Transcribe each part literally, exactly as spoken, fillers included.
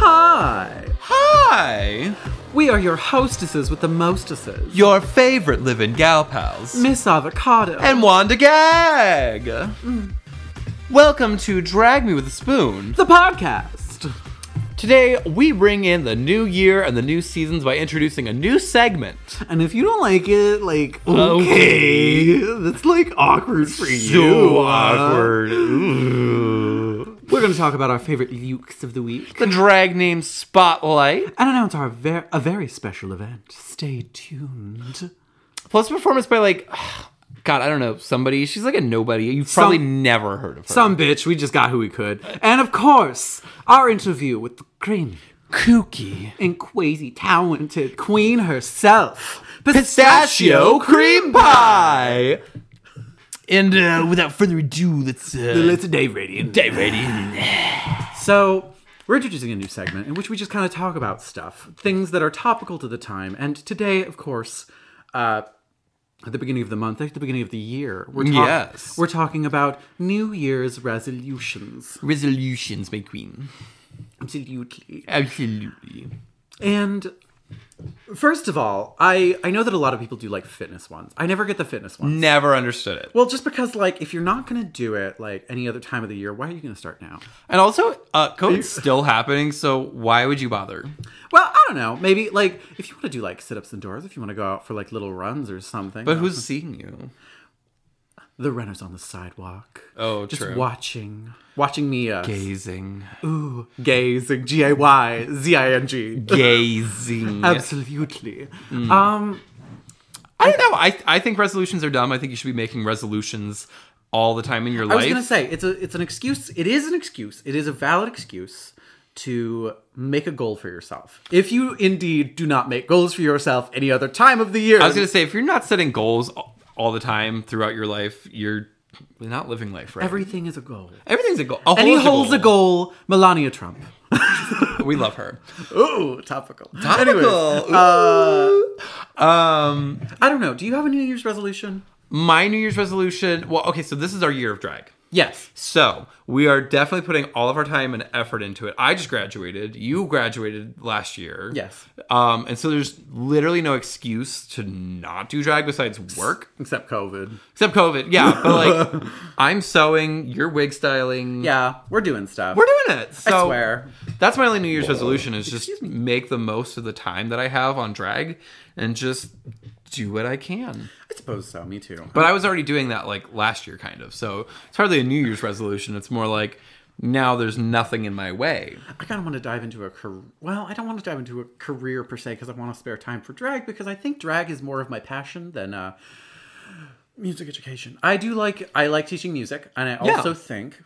Hi! Hi! We are your hostesses with the mostesses. Your favorite live-in gal pals. Miss Avocado. And Wanda Gag! Mm. Welcome to Drag Me With a Spoon. The podcast. Today, we bring in the new year and the new seasons by introducing a new segment. And if you don't like it, like, okay, that's like awkward for you. So awkward. Ooh. We're going to talk about our favorite lukes of the week. The drag name Spotlight. And announce our ver- a very special event. Stay tuned. Plus performance by like, God, I don't know, somebody. She's like a nobody. You've probably Some, never heard of her. Some bitch. We just got who we could. And of course, our interview with the creamy, kooky, and quasi talented queen herself, Pistachio Cream Pie. And uh, without further ado, let's uh, let's dive right in. Dive right in. So we're introducing a new segment in which we just kind of talk about stuff, things that are topical to the time. And today, of course, uh, at the beginning of the month, at the beginning of the year, we're, ta- yes. we're talking about New Year's resolutions. Resolutions, my queen. Absolutely. Absolutely. And first of all, I, I know that a lot of people do like fitness ones. I never get the fitness ones. Never understood it. Well, just because, like, if you're not going to do it, like, any other time of the year, why are you going to start now? And also, uh, COVID's still happening, so why would you bother? Well, I don't know. Maybe, like, if you want to do, like, sit-ups indoors, if you want to go out for, like, little runs or something. But who's seeing you? The runners on the sidewalk. Oh, just true. watching. Watching me. Uh, Gazing. Ooh. Gazing. G A Y Z I N G. Gazing. Absolutely. Mm. Um, I don't know. I I think resolutions are dumb. I think you should be making resolutions all the time in your life. I was going to say, it's a it's an excuse. It is an excuse. It is a valid excuse to make a goal for yourself. If you indeed do not make goals for yourself any other time of the year. I was going to say, if you're not setting goals all the time throughout your life, you're not living life right. Everything is a goal. Everything's a goal. A and he a holds goal. a goal. Melania Trump. We love her. Ooh, topical. Topical. Anyways, uh, um, I don't know. Do you have a New Year's resolution? My New Year's resolution... Well, okay, so this is our year of drag. Yes. So, we are definitely putting all of our time and effort into it. I just graduated. You graduated last year. Yes. Um, and so there's literally no excuse to not do drag besides work. Except COVID. Except COVID, yeah. But, like, I'm sewing, you're wig styling. Yeah, we're doing stuff. We're doing it. So I swear. That's my only New Year's resolution is just make the most of the time that I have on drag and just do what I can. I suppose so. Me too. But I was already doing that like last year, kind of. So it's hardly a New Year's resolution. It's more like now there's nothing in my way. I kind of want to dive into a career. Well, I don't want to dive into a career per se because I want to spare time for drag because I think drag is more of my passion than uh, music education. I do like I like teaching music, and I also Yeah. think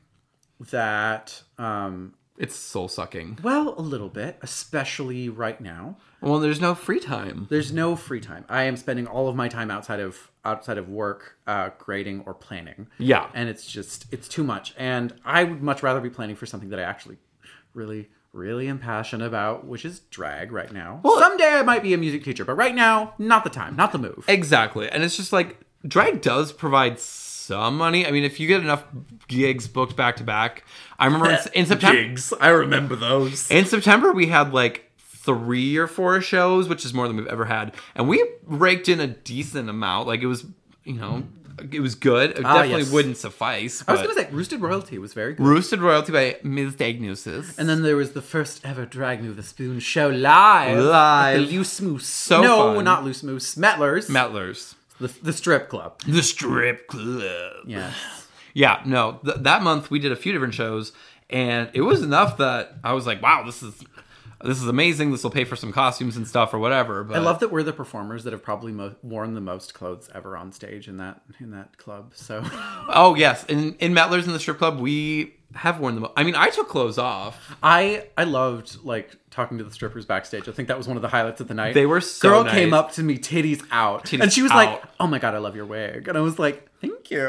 that um, It's soul sucking. well, a little bit, especially right now. Well, there's no free time. There's no free time. I am spending all of my time outside of outside of work, uh, grading or planning. Yeah. And it's just, it's too much. And I would much rather be planning for something that I actually really, really am passionate about, which is drag right now. Well, someday I might be a music teacher, but right now, not the time, not the move. Exactly. And it's just like drag does provide some money. I mean, if you get enough gigs booked back to back, I remember in, in September. Gigs. I remember those. In September, we had like three or four shows, which is more than we've ever had. And we raked in a decent amount. Like it was, you know, it was good. It Ah, definitely yes. wouldn't suffice. I was but going to say, Roosted Royalty was very good. Roosted Royalty by Miz Diagnosis. And then there was the first ever Drag Me With a Spoon show live. Live. At the Loose Moose. So no, fun. not Loose Moose. Metlers. Metlers. the, the strip club. The strip club. Yes. Yeah, no. Th- that month we did a few different shows. And it was enough that I was like, wow, this is... This is amazing. This will pay for some costumes and stuff or whatever. But I love that we're the performers that have probably mo- worn the most clothes ever on stage in that in that club. So, oh yes, in in Metlers in the strip club, we have worn the most. I mean, I took clothes off. I I loved like talking to the strippers backstage. I think that was one of the highlights of the night. They were so Girl nice. came up to me, titties out, Titties and she was out. like, "Oh my god, I love your wig," and I was like, "Thank you."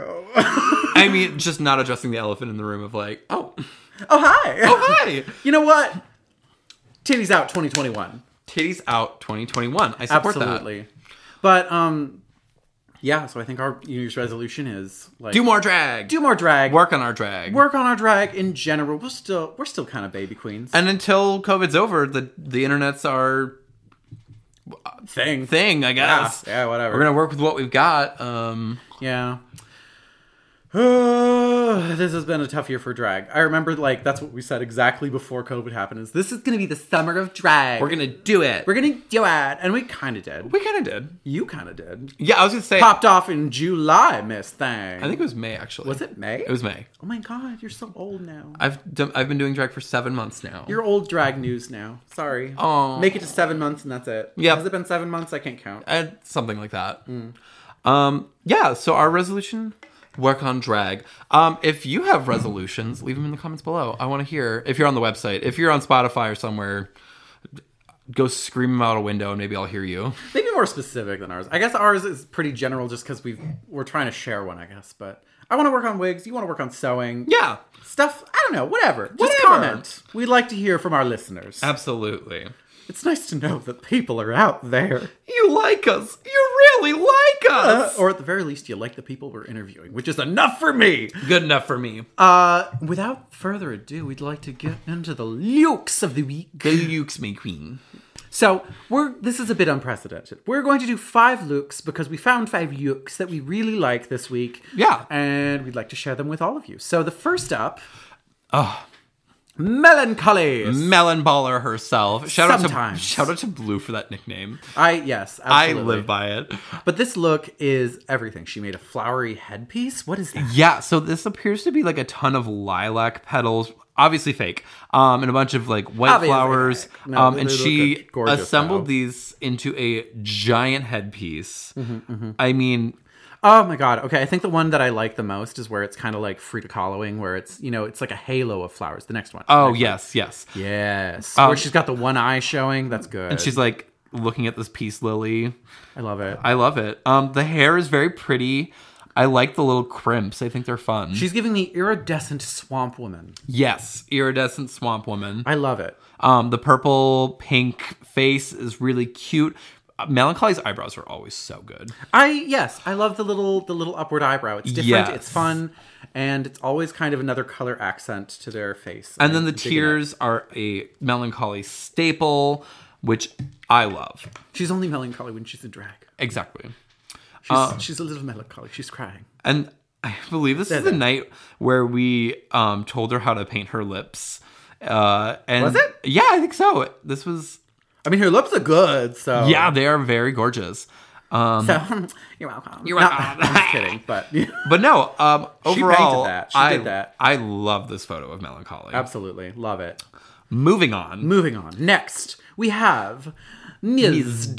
I mean, just not addressing the elephant in the room of like, oh, oh hi, oh hi. You know what? Titties out twenty twenty-one. Titties out twenty twenty-one. I support Absolutely. That. But um Yeah, so I think our New Year's resolution is like Do more drag. do more drag, Work on our drag. work on our drag in general. We're still we're still kind of baby queens. And until COVID's over, the the internet's our thing, thing, I guess. Yeah, yeah, whatever. We're gonna work with what we've got. Um, Yeah. This has been a tough year for drag. I remember, like, that's what we said exactly before COVID happened. Is this is going to be the summer of drag. we're gonna do it. We're going to do it. And we kind of did. we kind of did. You kind of did. Yeah, I was gonna say. Popped off in July, Miss Thing. I think it was May actually. Was it May? It was May. Oh my god, you're so old now. I've done, I've been doing drag for seven months now. You're old drag news now. Sorry. Aw. Make it to seven months and that's it. Yep. Has it been seven months? I can't count. Uh, something like that. Mm. Um, yeah. So our resolution: work on drag. Um, if you have resolutions, leave them in the comments below. I want to hear. If you're on the website, if you're on Spotify or somewhere, go scream them out a window and maybe I'll hear you. Maybe more specific than ours. I guess ours is pretty general just because we've we're trying to share one, I guess. But I want to work on wigs. You want to work on sewing. Yeah. Stuff. I don't know. Whatever. Just Whatever. comment. We'd like to hear from our listeners. Absolutely. It's nice to know that people are out there. You like us. You really like Uh, us. or at the very least, you like the people we're interviewing, which is enough for me. Good enough for me. Uh, without further ado, we'd like to get into the looks of the week. Go Ukes, me queen. So we're this is a bit unprecedented. We're going to do five looks because we found five looks that we really like this week. Yeah. And we'd like to share them with all of you. So the first up, Oh, Melancholy. Melon Baller herself. Shout out Sometimes. to shout out to Blue for that nickname. I yes, absolutely. I live by it. But this look is everything. She made a flowery headpiece. What is that? Yeah, so this appears to be like a ton of lilac petals, obviously fake, um, and a bunch of like white Obviously flowers. fake. No, um, they and look she gorgeous, assembled though. these into a giant headpiece. I mean, Oh my god. Okay, I think the one that I like the most is where it's kind of like Frida Kahloing, where it's, you know, it's like a halo of flowers. The next one. oh Next yes, yes. one. Yes. Um, where she's got the one eye showing. That's good. And she's like looking at this peace lily. I love it. I love it. Um, the hair is very pretty. I like the little crimps. I think they're fun. She's giving the iridescent swamp woman. yes, iridescent swamp woman. I love it. Um, the purple pink face is really cute. Uh, Melancholy's eyebrows are always so good. I yes, I love the little the little upward eyebrow. It's different. Yes. It's fun, and it's always kind of another color accent to their face. And then the I'm digging tears are a Melancholy staple, which I love. it. She's only melancholy when she's in drag. Exactly. She's, Uh, she's a little melancholy. She's crying. And I believe this is the night where we um, told her how to paint her lips. Uh, and Was it? Yeah, I think so. This was. I mean, her lips are good, so Yeah, they are very gorgeous. Um, So you're welcome. You're No, welcome. I'm just kidding, but but no, um, She overall, painted that. She I, did that. I love this photo of Melancholy. absolutely love it. Moving on. Moving on. Next, we have Miz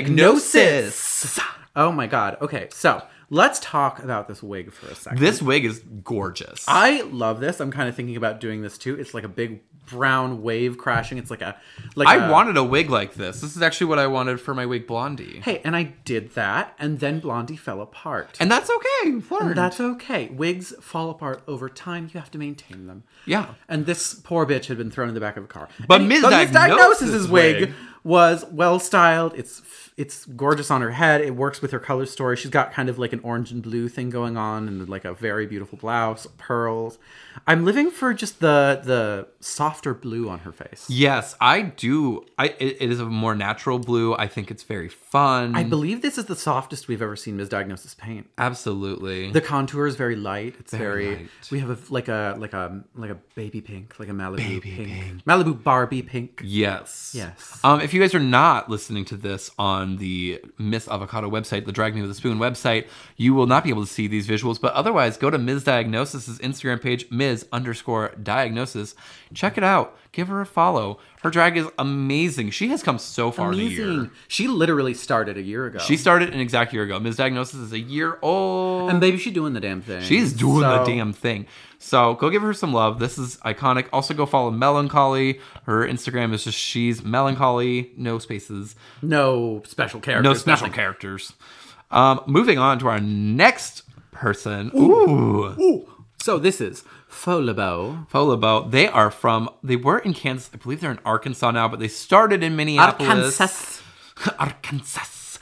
Diagnosis. Oh my god. Okay, so let's talk about this wig for a second. This wig is gorgeous. I love this. I'm kind of thinking about doing this too. It's like a big brown wave crashing. It's like a like I a- wanted a wig like this. This is actually what I wanted for my wig Blondie. Hey, and I did that, and then Blondie fell apart. And that's okay. We've learned. And that's okay. Wigs fall apart over time. You have to maintain them. Yeah. And this poor bitch had been thrown in the back of a car. But And- Miz Miz Diagnosis's wig, wig was well styled. It's it's gorgeous on her head. It works with her color story. She's got kind of like an orange and blue thing going on, and like a very beautiful blouse, pearls. I'm living for just the the softer blue on her face. Yes, I do. I it, it is a more natural blue. I think it's very fun. I believe this is the softest we've ever seen Miz Diagnosis paint. Absolutely. The contour is very light. It's Very very. light. We have a, like a like a like a baby pink, like a Malibu Baby pink. pink. Malibu Barbie pink. Yes. Yes. Um, if you guys are not listening to this on the Miss Avocado website, the Drag Me with a Spoon website, you will not be able to see these visuals. But otherwise, go to Miz Diagnosis' Instagram page, Miz underscore Diagnosis. Check it out. Give her a follow. Her drag is amazing. She has come so far in a year. Amazing. She literally started a year ago. She started an exact year ago. Miz Diagnosis is a year old. and baby, she doing the damn thing. She's doing the So- damn thing. So go give her some love. This is iconic. Also go follow Melancholy. Her Instagram is just she's Melancholy, no spaces, No special characters. no special nothing. characters. Um, moving on to our next person. Ooh. Ooh. So this is Folabo. Folabo. They are from, they were in Kansas. I believe they're in Arkansas now, but they started in Minneapolis. Arkansas. Arkansas.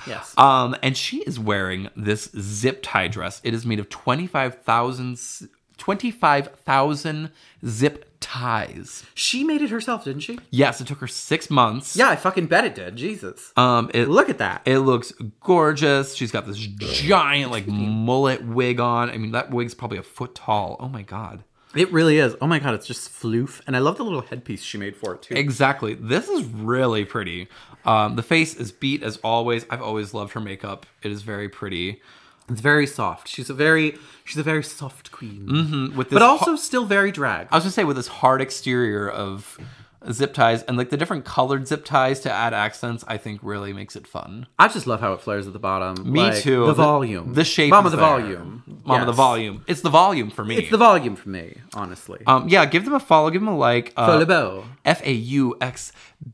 Yes. Um, and she is wearing this zip tie dress. It is made of twenty-five thousand twenty-five thousand zip ties. She made it herself, didn't she? Yes, it took her six months. Yeah, I fucking bet it did. Jesus. Um, it, Look at that. It looks gorgeous. She's got this giant, like, mullet wig on. I mean, that wig's probably a foot tall. Oh, my God. It really is. Oh, my God. It's just floof. And I love the little headpiece she made for it, too. Exactly. This is really pretty. Um, the face is beat as always. I've always loved her makeup. It is very pretty. It's very soft. She's a very, she's a very soft queen. Mm-hmm. With this but also ha- still very drag. I was going to say, with this hard exterior of zip ties and like the different colored zip ties to add accents, I think really makes it fun. I just love how it flares at the bottom. Me like, too. The, the volume. The shape Mama is the there. volume. Mama yes. the volume. It's the volume for me. It's the volume for me, honestly. Um, yeah, give them a follow. Give them a like. Uh, Follow. F A U X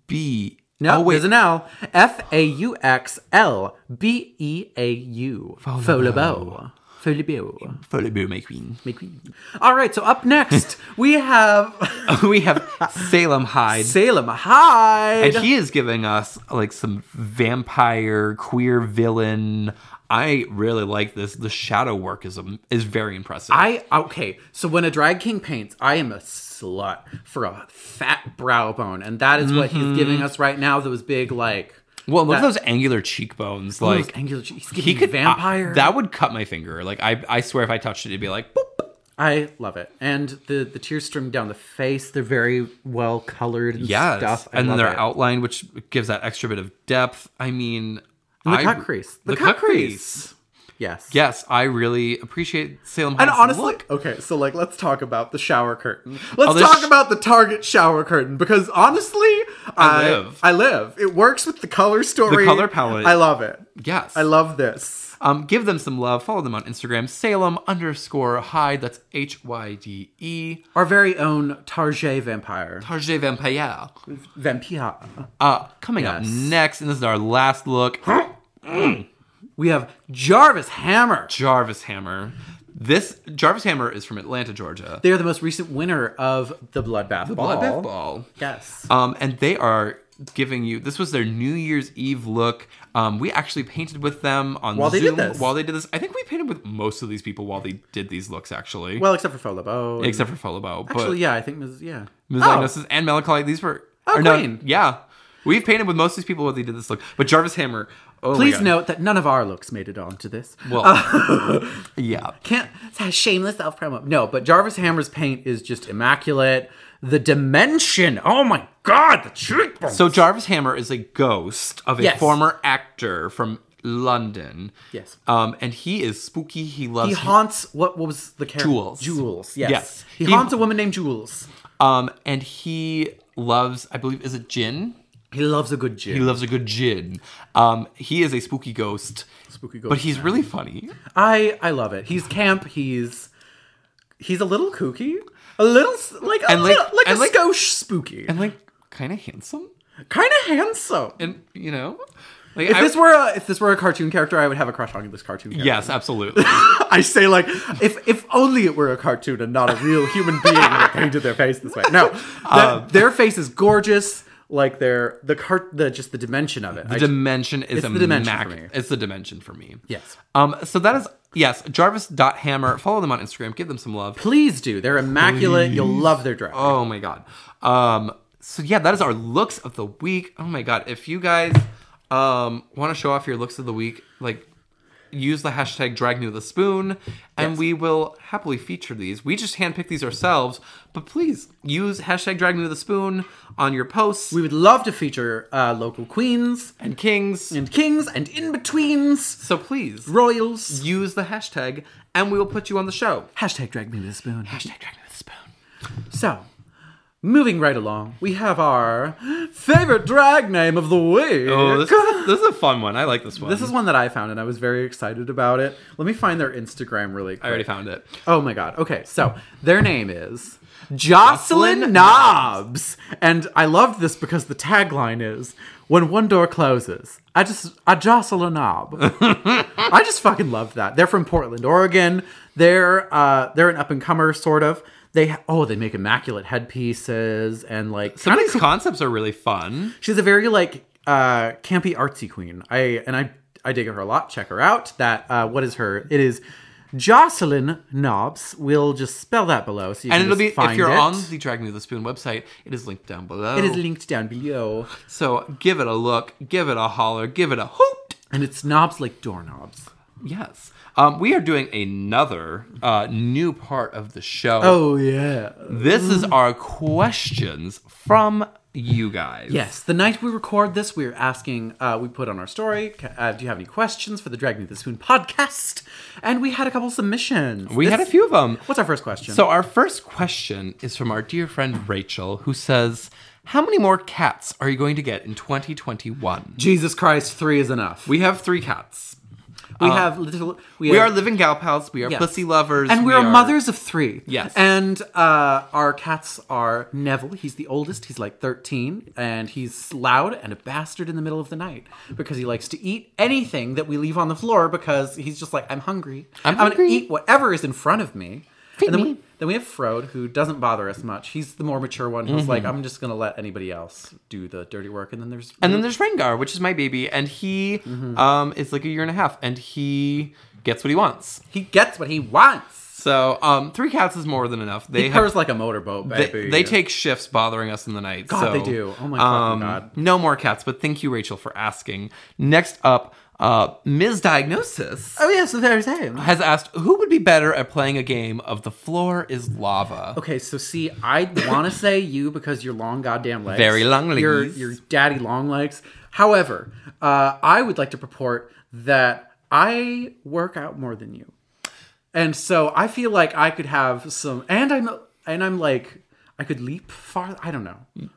B. No, oh, wait. there's an L. F A U X L B E A U. Follow. Follow. Follow, my queen. My queen. All right, so up next, we have... we have Salem Hyde. Salem Hyde. And he is giving us, like, some vampire, queer villain... I really like this. The shadow work is um, is very impressive. I okay. So when a drag king paints, I am a slut for a fat brow bone, and that is what mm-hmm. he's giving us right now. Those big like. Well, look that, at those angular cheekbones. Like those angular. He's he could vampire. Uh, that would cut my finger. Like I, I swear, if I touched it, it'd be like. Boop. I love it, and the the tears stream down the face. They're very well colored and yes. stuff. I and then they're it. outlined, which gives that extra bit of depth. I mean. And the I, cut crease. The, the cut, cut crease. crease. Yes. Yes, I really appreciate Salem Hyde's And honestly, look. okay, so like let's talk about the shower curtain. Let's oh, talk sh- about the Target shower curtain because honestly, I, I live. I live. It works with the color story. The color palette. I love it. Yes. I love this. Um, give them some love. Follow them on Instagram. Salem underscore Hyde. That's H Y D E. Our very own Target vampire. Target vampire. Vampire. Uh, coming yes. up next, and this is our last look. We have Jarvis Hammer. Jarvis Hammer. This Jarvis Hammer is from Atlanta, Georgia. They are the most recent winner of the Bloodbath the Ball. Bloodbath Ball. Yes. Um, and they are giving you. This was their New Year's Eve look. Um, we actually painted with them on while Zoom they did this. While they did this, I think we painted with most of these people while they did these looks. Actually, well, except for Folabo. Except for Folabo. Actually, but yeah, I think Miz Yeah. Miz Oh. Diagnosis and Melancholy. These were. Oh, or no, Queen. Yeah. We've painted with most of these people while they did this look. But Jarvis Hammer. Oh Please my God. note that none of our looks made it onto this. Well, uh, yeah. Can't it's a shameless self promo. No, but Jarvis Hammer's paint is just immaculate. The dimension. Oh my God, the cheekbones. So Jarvis Hammer is a ghost of a Yes. former actor from London. Yes. Um, and he is spooky. He loves He haunts what, what was the character? Jules. Jules. Yes. Yes. He, He- haunts a woman named Jules. Um, and he loves, I believe, is it gin? He loves a good gin. He loves a good gin. Um, he is a spooky ghost, spooky ghost. but he's really funny. I I love it. He's camp. He's he's a little kooky, a little s- like a And like- little, like and a like- skosh spooky, And like kind of handsome. kind of handsome. And you know, like If I- this were a if this were a cartoon character, I would have a crush on this cartoon character. yes, absolutely. I say like if if only it were a cartoon and not a real human being that painted their face this way. No, that- Um, their face is gorgeous. Like their the cart the just the dimension of it. The I dimension is it's a the dimension mac- for me. It's the dimension for me. Yes. Um. So that is yes. Jarvis.hammer. Follow them on Instagram. Give them some love. Please do. They're immaculate. You'll love their drag. Oh my God. Um. So yeah, that is our looks of the week. Oh my God. If you guys um want to show off your looks of the week, like use the hashtag drag me with a spoon and Yes. we will happily feature these. We just handpick these ourselves, but please use hashtag drag me with a spoon on your posts We would love to feature uh, local queens and kings. and kings and in-betweens, So please royals. use the hashtag and we will put you on the show. Hashtag drag me with a spoon. Hashtag drag me with a spoon. So, moving right along, we have our favorite drag name of the week. Oh, this is, this is a fun one. I like this one. This is one that I found, and I was very excited about it. Let me find their Instagram really quick. I already found it. Oh my God. Okay, so their name is Jocelyn Knobs. And I love this because the tagline is, when one door closes, I just, I jostle a knob. I just fucking love that. They're from Portland, Oregon. They're, uh, they're an up-and-comer, sort of. They, oh, they make immaculate headpieces and like... Some of kinda these concepts are really fun. She's a very like uh campy artsy queen. I and I I dig her a lot. Check her out. That uh, what is her? It is Jocelyn Knobs. We'll just spell that below, so you And can it'll just be, find if you're it. on the Drag Me with a Spoon website, it is linked down below. It is linked down below, So give it a look, give it a holler, give it a hoot. and it's knobs like doorknobs. Yes. Um, we are doing another uh, new part of the show. Oh yeah. This is our questions from you guys. Yes, the night we record this, we're asking, uh, we put on our story, uh, do you have any questions for the Drag Me the Spoon podcast? And we had a couple submissions. We This- had a few of them. What's our first question? So our first question is from our dear friend Rachel, who says, how many more cats are you going to get in twenty twenty-one? Jesus Christ, three is enough. We have three cats. We Um, have little. We have- are living gal pals. We are Yes. pussy lovers. and we we're are mothers of three. Yes. And uh, our cats are Neville. He's the oldest. He's like thirteen. And he's loud and a bastard in the middle of the night because he likes to eat anything that we leave on the floor because he's just like, I'm hungry. I'm going to hungry. eat whatever is in front of me. Feed and then me. we, then we have Frode, who doesn't bother us much. He's the more mature one who's Mm-hmm. like, I'm just going to let anybody else do the dirty work. And then there's... And then there's Rengar, which is my baby, and he Mm-hmm. um, is like a year and a half, and he gets what he wants. he gets what he wants. So um, three cats is more than enough. They He have purrs like a motorboat, They, baby. they take shifts bothering us in the night. God, so, they do. Oh my fucking God. No more cats, but thank you, Rachel, for asking. Next up, uh, Miz Diagnosis Oh, yeah, so there's him. has asked, who would be better at playing a game of The Floor is Lava? Okay, so see, I want to say you because you're long goddamn legs. Very long legs. You're, you're daddy long legs. However, uh, I would like to purport that I work out more than you. And so I feel like I could have some, and I'm, and I'm like, I could leap far. I don't know.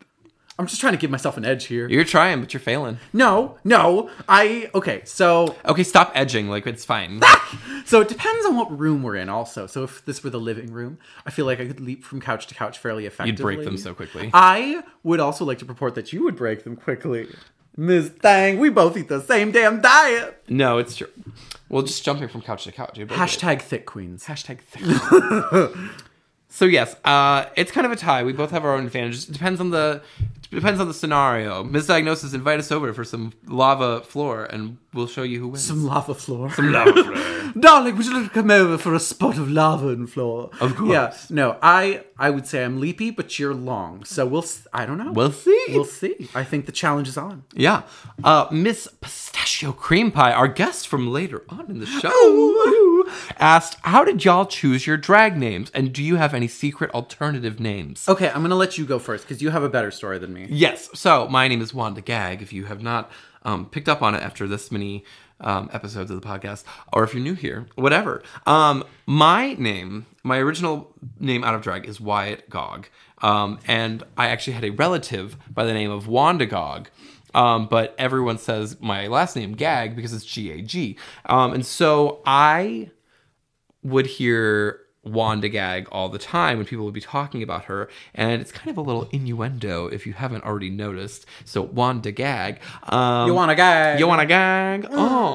I'm just trying to give myself an edge here. You're trying, but you're failing. No, no. I, okay, so, Okay, stop edging. Like, it's fine. so it depends on what room we're in also. So if this were the living room, I feel like I could leap from couch to couch fairly You'd effectively. break them so quickly. I would also like to purport that you would break them quickly. Miz Thang, we both eat the same damn diet. No, it's true. Well, just jumping from couch to couch. you'd break it. Hashtag thick queens. Hashtag thick. So yes, uh, it's kind of a tie. We both have our own advantages. It depends on the it depends on the scenario. Misdiagnosis, invite us over for some lava floor, and we'll show you who wins. Some lava floor. Some lava floor. Darling, would you like to come over for a spot of lava and floor? Of course. Yeah. No, I I would say I'm leapy, but you're long. So we'll. s- I don't know. We'll see. We'll see. I think the challenge is on. Yeah. Uh, Miss Pistachio Cream Pie, our guest from later on in the show, asked, how did y'all choose your drag names? And do you have any secret alternative names? Okay, I'm gonna let you go first because you have a better story than me. Yes. So my name is Wanda Gag. If you have not um, picked up on it after this many um, episodes of the podcast, or if you're new here, whatever. Um, my name, my original name out of drag is Wyatt Gog. Um, and I actually had a relative by the name of Wanda Gog. Um, but everyone says my last name Gag because it's G A G. Um, and so I would hear Wanda Gag all the time when people would be talking about her, and it's kind of a little innuendo if you haven't already noticed. So Wanda Gag, um, You want a gag? you want a gag?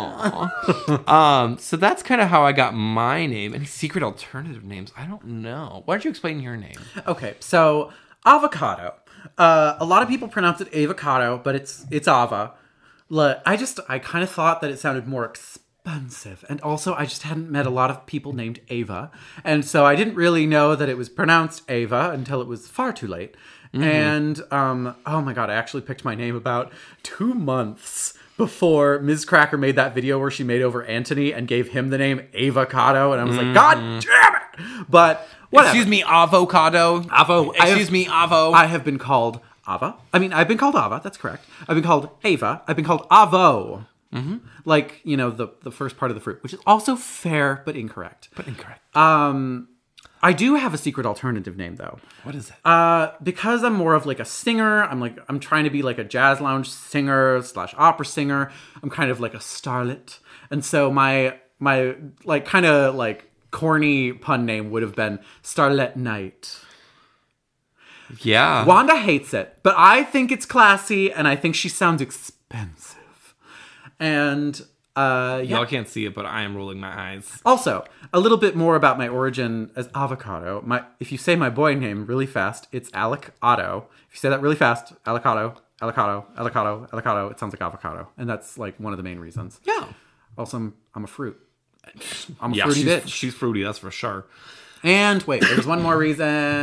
Oh, um, so that's kind of how I got my name. Any secret alternative names? I don't know. Why don't you explain your name? Okay, so avocado. Uh, a lot of people pronounce it avocado, but it's it's ava. Look, I just I kind of thought that it sounded more expensive, and also I just hadn't met a lot of people named Ava, and so I didn't really know that it was pronounced Ava until it was far too late. Mm-hmm. And um, oh my god, I actually picked my name about two months before Miz Cracker made that video where she made over Anthony and gave him the name Avocado, and I was Mm-hmm. like, God damn it! But whatever. Excuse me, avocado. Avo. I Excuse have- me, avo. I have been called Ava. I mean, I've been called Ava. That's correct. I've been called Ava. I've been called Avo. Mm-hmm. Like, you know, the, the first part of the fruit, which is also fair, but incorrect. but incorrect. Um, I do have a secret alternative name, though. What is it? Uh, because I'm more of like a singer, I'm like, I'm trying to be like a jazz lounge singer slash opera singer. I'm kind of like a starlet. And so my, my like kind of like corny pun name would have been Starlet Night. Yeah. Wanda hates it, but I think it's classy, and I think she sounds expensive. And Uh, yeah. Y'all can't see it, but I am rolling my eyes. Also, a little bit more about my origin as avocado. My, if you say my boy name really fast, it's Alec Otto. If you say that really fast, Alec Otto, Alicado, Alicado, Alicado, it sounds like avocado. And that's like one of the main reasons. Yeah. Also, I'm, I'm a fruit. I'm a Yeah, fruity she's, bitch. she's fruity, that's for sure. And wait, there's one more reason.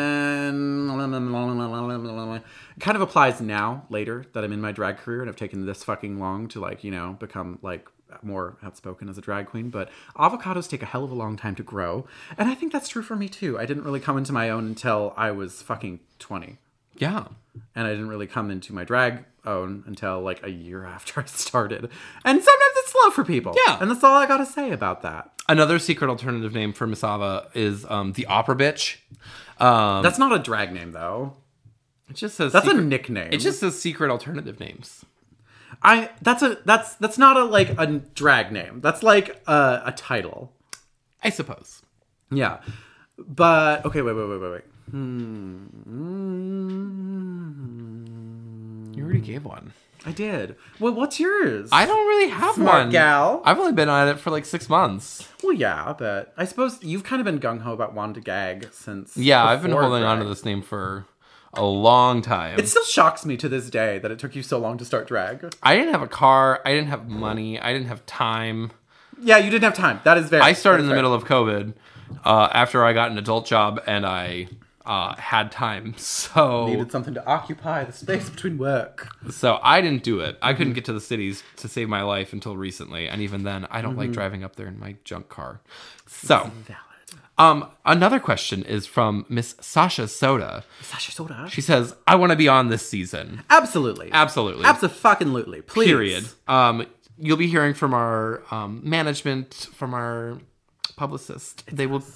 It kind of applies now, later, that I'm in my drag career and I've taken this fucking long to, like, you know, become, like, more outspoken as a drag queen. But avocados take a hell of a long time to grow. And I think that's true for me, too. I didn't really come into my own until I was fucking twenty. Yeah. And I didn't really come into my drag own until, like, a year after I started. And sometimes it's slow for people. Yeah. And that's all I gotta say about that. Another secret alternative name for Miss Ava is um, the Opera Bitch. Um, That's not a drag name, though. it just says That's secret, a nickname. It just says secret alternative names. I that's a that's that's not a like a drag name. That's like a, a title. I suppose. Yeah. But okay, wait, wait, wait, wait, wait. Hmm. You already gave one. I did. Well, what's yours? I don't really have Smart one. gal. I've only been on it for like six months. Well, yeah, but I suppose you've kind of been gung ho about Wanda Gag since. Yeah, I've been before holding on to drag. this name for a long time. It still shocks me to this day that it took you so long to start drag. I didn't have a car. I didn't have money. I didn't have time. Yeah, you didn't have time. That is very. I started in the fair. middle of COVID uh, after I got an adult job and I uh, had time. So Needed something to occupy the space between work. so I didn't do it. I couldn't get to the cities to save my life until recently. And even then, I don't Mm-hmm. like driving up there in my junk car. So Valid. um, another question is from Miss Sasha Soda. Sasha Soda. She says, I want to be on this season. Absolutely. Absolutely. Absolutely. Please. Period. Um, you'll be hearing from our um, management, from our publicist. They will.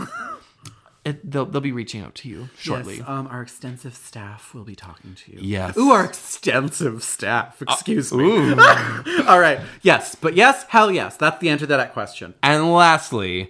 It, they'll they'll be reaching out to you shortly. Yes, um, our extensive staff will be talking to you. Yes. Ooh, our extensive staff. Excuse me. Ooh. All right. Yes, but yes, hell yes. That's the answer to that question. And lastly,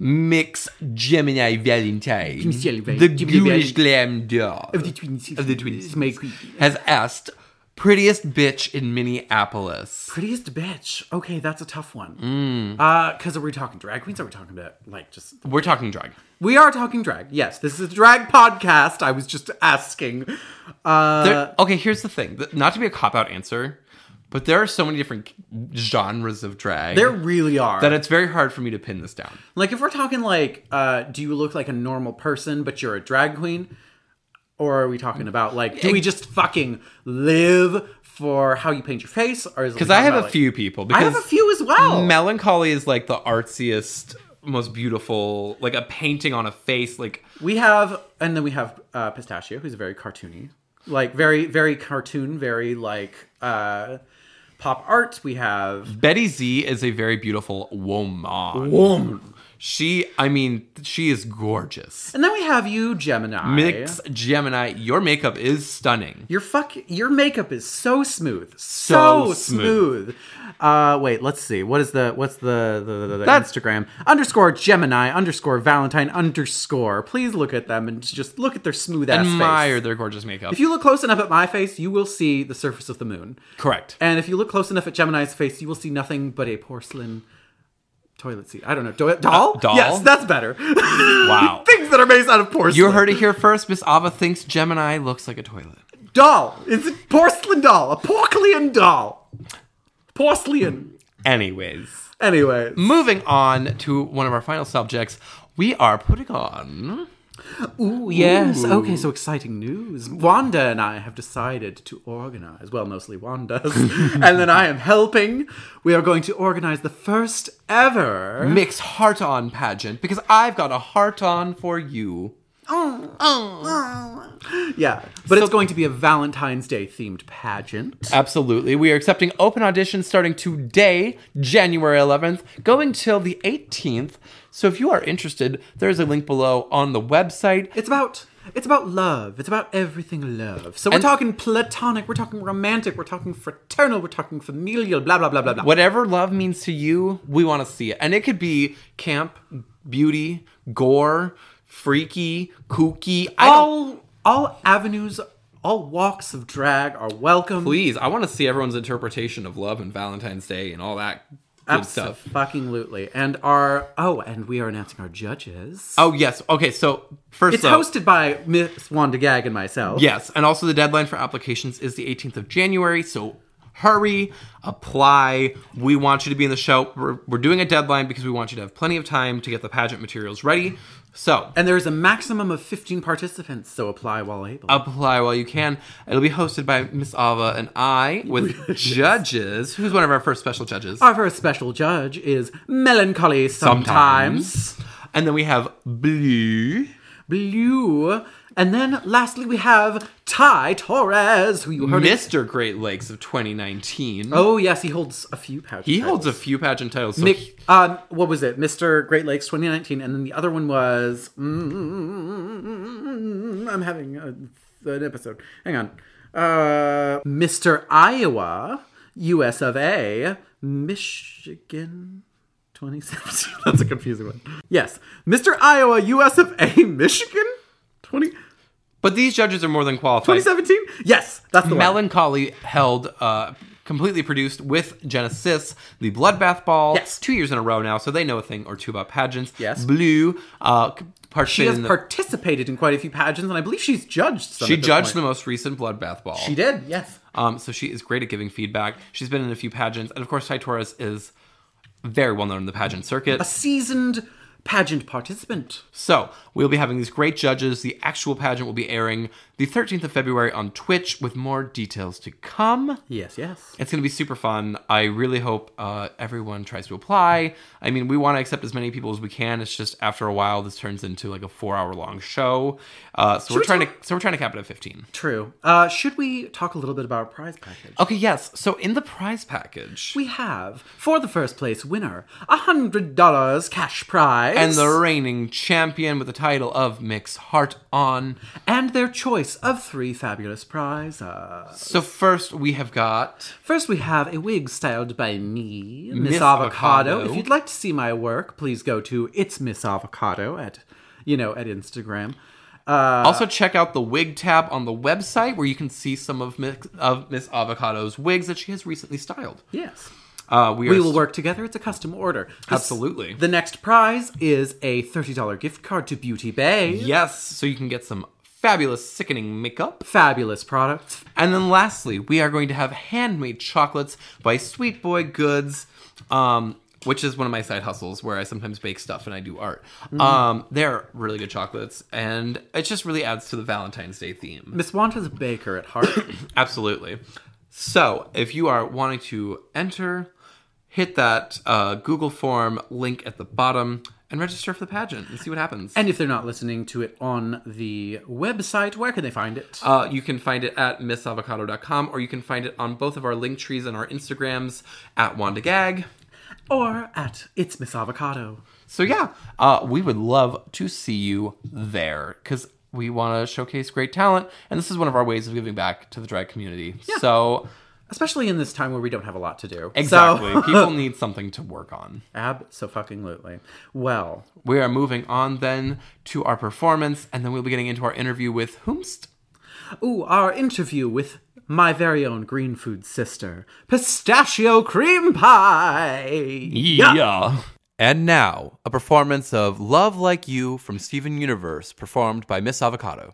Mix Gemini Valentine, Miss Gemini- the Gemini ghoulish glam doll Of the twins. of the twins, My queen. has asked, prettiest bitch in Minneapolis. Prettiest bitch. Okay, that's a tough one. Mm. Uh, because are we talking drag queens? Or are we talking about, like, just... We're talking drag. We are talking drag. Yes, this is a drag podcast. I was just asking. Uh, There- okay, here's the thing. Th- Not to be a cop-out answer, but there are so many different genres of drag there really are. that it's very hard for me to pin this down. Like, if we're talking, like, uh, do you look like a normal person, but you're a drag queen? Or are we talking about, like, do we just fucking live for how you paint your face? Or is it Because we I talking have about, a like- few people. I Because have a few as well. Melancholy is like the artsiest, most beautiful, like a painting on a face. Like We have, and then we have uh, Pistachio, who's very cartoony. Like, very, very cartoon, very, like, uh, pop art. We have... Betty Z is a very beautiful woman. Woman. She, I mean, she is gorgeous. And then we have you, Gemini. Mix Gemini, your makeup is stunning. Your fuck, your makeup is so smooth, so, So smooth. smooth. Uh, wait, let's see. What is the what's the the, the, the That's- Instagram underscore Gemini underscore Valentine underscore? Please look at them and just look at their smooth ass Admire face. their gorgeous makeup. If you look close enough at my face, you will see the surface of the moon. Correct. And if you look close enough at Gemini's face, you will see nothing but a porcelain toilet seat. I don't know. Do- doll? doll? Yes, that's better. Wow. Things that are based out of porcelain. You heard it here first. Miss Ava thinks Gemini looks like a toilet. Doll. It's a porcelain doll. A porcelain doll. Porcelain. Anyways. Anyway. Moving on to one of our final subjects, we are putting on... Ooh, yes. Ooh. Okay, so exciting news. Wanda and I have decided to organize, well, mostly Wanda's, and then I am helping. We are going to organize the first ever... Mix Heart On pageant, because I've got a heart on for you. Yeah, but it's going to be a Valentine's Day themed pageant. Absolutely. We are accepting open auditions starting today, January eleventh, going till the eighteenth. So if you are interested, there's a link below on the website. It's about it's about love. It's about everything love. So we're And- talking platonic, we're talking romantic, we're talking fraternal, we're talking familial, blah, blah, blah, blah, blah. Whatever love means to you, we want to see it. And it could be camp, beauty, gore, freaky, kooky. I don't, all all avenues, all walks of drag are welcome. please, I want to see everyone's interpretation of love and Valentine's Day and all that Good stuff. Fucking lootly. And our oh, and we are announcing our judges. Oh yes. Okay. So first, It's though, hosted by Miss Wanda Gag and myself. yes, and also the deadline for applications is the eighteenth of January. So hurry, apply. We want you to be in the show. We're, we're doing a deadline because we want you to have plenty of time to get the pageant materials ready. So And there is a maximum of fifteen participants, so apply while able. apply while you can. It'll be hosted by Miss Ava and I with judges. Who's one of our first special judges? Our first special judge is Melancholy Sometimes. And then we have Blue. Blue. And then lastly we have Ty Torres, who you heard. Mister Great Lakes of twenty nineteen. Oh yes, he holds a few pageant He titles. holds a few pageant titles. So Mick, um, what was it? Mister Great Lakes twenty nineteen, and then the other one was. Mm, I'm having a, an episode. Hang on. Uh, Mister Iowa, U S of A, Michigan. twenty seventeen. That's a confusing one. Yes, Mister Iowa, U S of A, Michigan. twenty. But these judges are more than qualified. twenty seventeen. Yes, that's the one. Melancholy held, uh, completely produced with Genesis, the Bloodbath Ball. Yes. Two years in a row now, so they know a thing or two about pageants. Yes. Blue, uh, She participated has in the, participated in quite a few pageants, and I believe she's judged some she at this judged the point. most recent Bloodbath Ball. She did, yes. Um, so she is great at giving feedback. She's been in a few pageants, and of course, Ty Torres is very well known in the pageant circuit. A seasoned pageant participant. So, we'll be having these great judges. The actual pageant will be airing the thirteenth of February on Twitch with more details to come. Yes, yes. It's going to be super fun. I really hope uh, everyone tries to apply. I mean, we want to accept as many people as we can. It's just after a while, this turns into like a four-hour long show. Uh, so we're we trying talk- to so we're trying to cap it at fifteen. True. Uh, should we talk a little bit about our prize package? Okay, yes. So in the prize package, We have, for the first place winner, a one hundred dollars cash prize. and the reigning champion with the title of Mix Heart On. And their choice of three fabulous prizes. So first we have got First, we have a wig styled by me, Miss, Miss Avocado. Avocado. If you'd like to see my work, please go to It's Miss Avocado at, you know, at Instagram. Uh, also check out the wig tab on the website where you can see some of Miss, of Miss Avocado's wigs that she has recently styled. yes. Uh, we, are We will work together. It's a custom order. This- Absolutely. The next prize is a thirty dollars gift card to Beauty Bay. Yes, so you can get some fabulous, sickening makeup. Fabulous products. And then lastly, we are going to have handmade chocolates by Sweet Boy Goods, um, which is one of my side hustles where I sometimes bake stuff and I do art. Mm-hmm. Um, they're really good chocolates, and it just really adds to the Valentine's Day theme. Miss Wanda's a baker at heart. Absolutely. So, if you are wanting to enter, hit that uh, Google form link at the bottom and register for the pageant and see what happens. And if they're not listening to it on the website, where can they find it? Uh, you can find it at miss avocado dot com, or you can find it on both of our link trees and our Instagrams at WandaGag. Or at It's Miss Avocado. So yeah, uh, we would love to see you there because we want to showcase great talent, and this is one of our ways of giving back to the drag community. So Especially in this time where we don't have a lot to do. exactly, So, people need something to work on. abso-fucking-lutely. Well, We are moving on then to our performance, and then we'll be getting into our interview with Whomst. ooh, our interview with my very own green food sister, Pistachio Cream Pie. And now, a performance of Love Like You from Steven Universe, performed by Miss Avocado.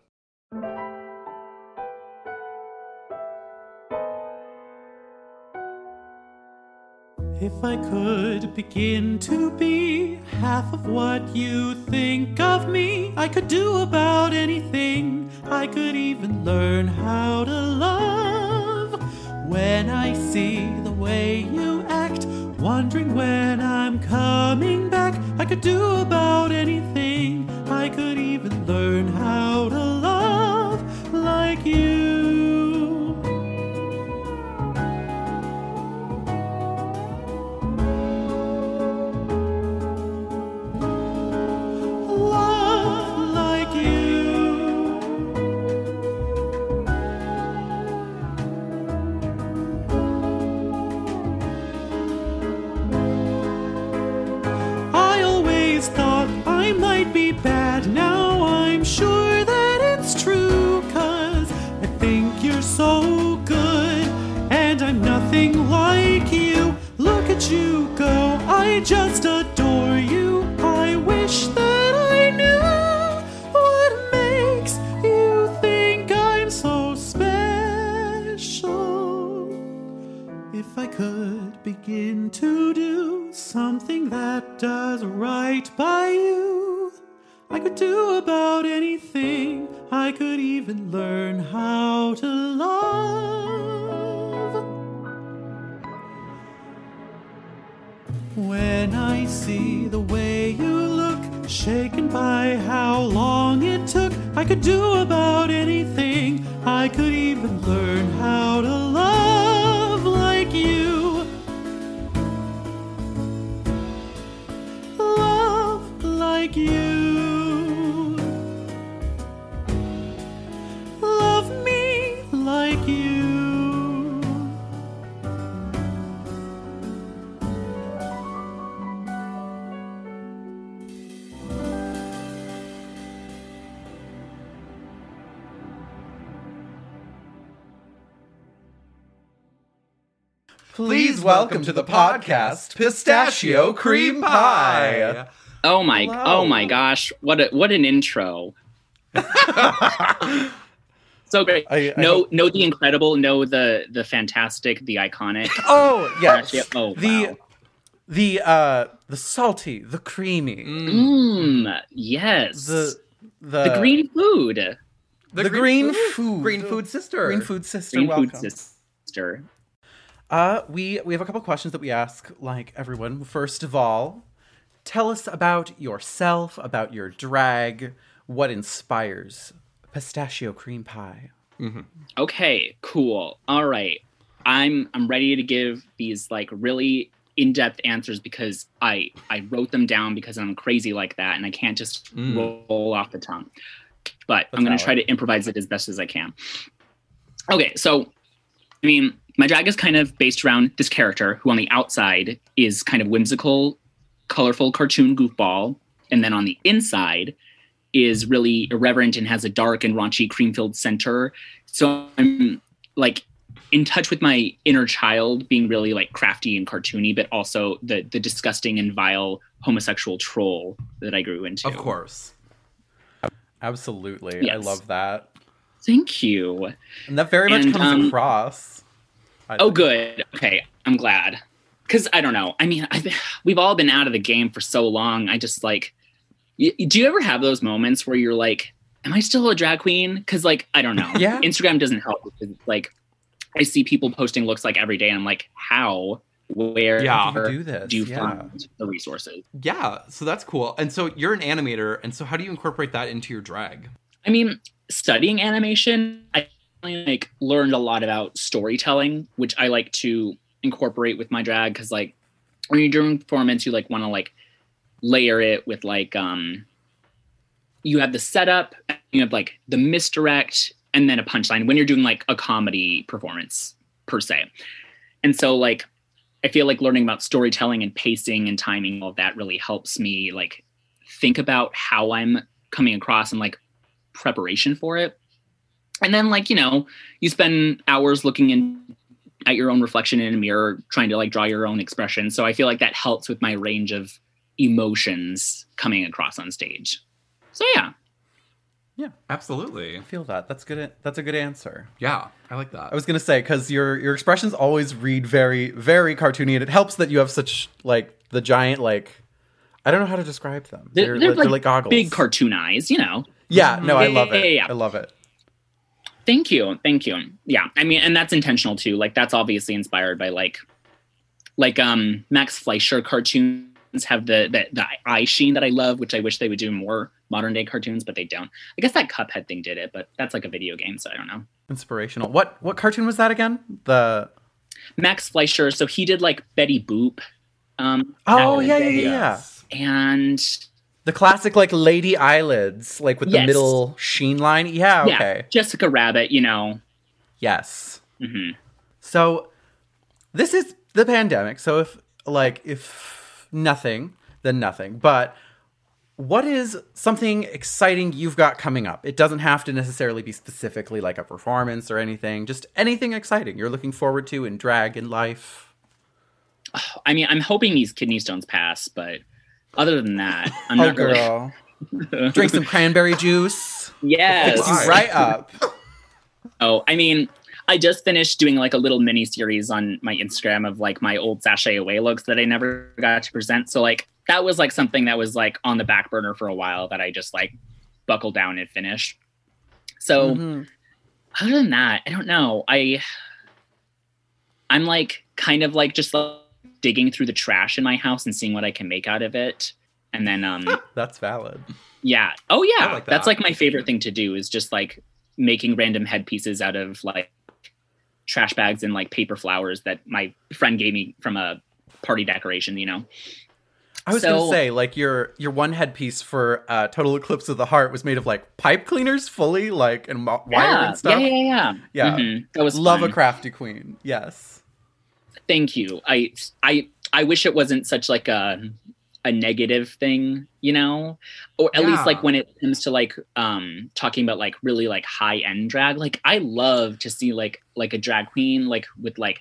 If I could begin to be half of what you think of me, I could do about anything. I could even learn how to love. When I see the way you act, wondering when I'm coming back, I could do about anything. I could even learn how to love like you. Love like you. I always thought I might be bad. Now I'm sure that could do about anything. I could even learn how to love. When I see the way you look, shaken by how long it took, I could do about anything. I could even learn how to love like you. Love like you. Love me like you. Please welcome to the podcast, Pistachio Cream Pie. Oh my! Hello. Oh my gosh! What a what an intro! So great. I- I know hope- know the incredible. Know the the fantastic. The iconic. Oh yes, Oh, the wow. the uh the salty, the creamy, Mmm. Yes. the the the green food. the, green, food, Green food sister. green food sister. Green welcome. food sister. Uh, we we have a couple questions that we ask like everyone. First of all, tell us about yourself, about your drag, what inspires pistachio cream pie. Okay. Cool. All right. I'm I'm ready to give these like really in-depth answers because I I wrote them down because I'm crazy like that and I can't just Mm. roll off the tongue. But I'm That's gonna valid. try to improvise it as best as I can. Okay, so I mean, my drag is kind of based around this character who on the outside is kind of whimsical, colorful cartoon goofball, and then on the inside is really irreverent and has a dark and raunchy cream-filled center. So I'm like in touch with my inner child being really like crafty and cartoony, but also the the disgusting and vile homosexual troll that I grew into. Of course. Absolutely, I Yes. love that, Thank you. and that very much And, comes um, across. I Oh, think. good. Okay, I'm glad. Because I don't know. I mean, I've, we've all been out of the game for so long. I just like, y- do you ever have those moments where you're like, am I still a drag queen? Because like, I don't know. Yeah. Instagram doesn't help. Because, like, I see people posting looks like every day. And I'm like, how? Where Yeah. How do you do this? do you Yeah. find the resources? Yeah, so that's cool. And so you're an animator, and so how do you incorporate that into your drag? I mean, studying animation, I like learned a lot about storytelling, which I like to incorporate with my drag because like when you're doing performance, you like want to like layer it with like um you have the setup, you have like the misdirect, and then a punchline when you're doing like a comedy performance per se. And so like I feel like learning about storytelling and pacing and timing, all of that really helps me like think about how I'm coming across and like preparation for it. And then like, you know, you spend hours looking in at your own reflection in a mirror, trying to like draw your own expression. So I feel like that helps with my range of emotions coming across on stage. So yeah. Absolutely. I feel that. That's good. That's a good answer. Yeah, I like that. I was gonna say because your your expressions always read very very cartoony, and it helps that you have such like the giant like I don't know how to describe them. They're, they're, like, like goggles. big cartoon eyes, you know. Yeah, no, I Yeah, love yeah, it. yeah. I love it. Thank you. Thank you. Yeah. I mean, and that's intentional too. Like that's obviously inspired by like, like um Max Fleischer cartoons have the, the, the eye sheen that I love, which I wish they would do more modern day cartoons, but they don't. I guess that Cuphead thing did it, but that's like a video game. So I don't know. Inspirational. What what cartoon was that again? The Max Fleischer. So he did like Betty Boop. Um, oh back in yeah the yeah day. yeah. Yes. And The classic like lady eyelids, like with the Yes. middle sheen line. Yeah. yeah, Okay. Jessica Rabbit, you know. Yes. hmm So this is the pandemic. So if like if nothing, then nothing. But what is something exciting you've got coming up? It doesn't have to necessarily be specifically like a performance or anything. Just anything exciting you're looking forward to in drag in life. I mean, I'm hoping these kidney stones pass, but other than that, I'm Oh not really. girl. Drink some cranberry juice. Yes. Fix you right up. Oh, I mean, I just finished doing like a little mini series on my Instagram of like my old sachet away looks that I never got to present. So like, that was like something that was like on the back burner for a while that I just like buckled down and finished. So Mm-hmm. other than that, I don't know. I I'm like kind of like just like digging through the trash in my house and seeing what I can make out of it. And then um That's valid. yeah. Oh yeah. I like that. That's like my favorite thing to do is just like making random headpieces out of like trash bags and like paper flowers that my friend gave me from a party decoration, you know. I was So- gonna say, like your your one headpiece for uh, Total Eclipse of the Heart was made of like pipe cleaners, fully like and mo- wire Yeah, and stuff. yeah, yeah, yeah. Yeah. Mhm. That was Love fun. a crafty queen. Yes. Thank you. I I I wish it wasn't such like a a negative thing, you know, or at Yeah. least like when it comes to like um talking about like really like high end drag. Like I love to see like like a drag queen like with like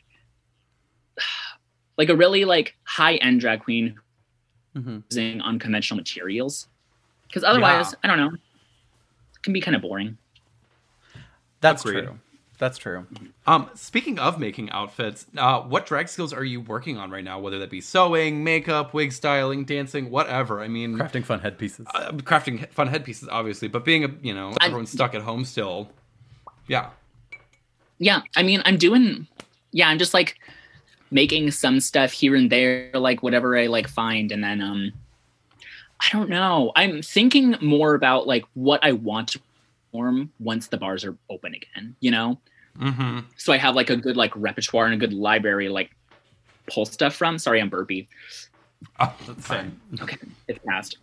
like a really like high end drag queen Mm-hmm. using unconventional materials, because otherwise Yeah. I don't know, it can be kind of boring. That's Agreed. true. That's true. Um, speaking of making outfits, uh, what drag skills are you working on right now? Whether that be sewing, makeup, wig styling, dancing, whatever. I mean, Crafting fun headpieces. uh, crafting fun headpieces, obviously, but being a you know I- everyone's stuck at home still. Yeah. Yeah, I mean, I'm doing, yeah, I'm just like making some stuff here and there, like whatever I like find. And then, um, I don't know. I'm thinking more about like what I want to perform once the bars are open again, you know? Mm-hmm. So I have like a good like repertoire and a good library, like pull stuff from. Sorry, I'm burpy. Oh, that's fine. Okay, it's passed.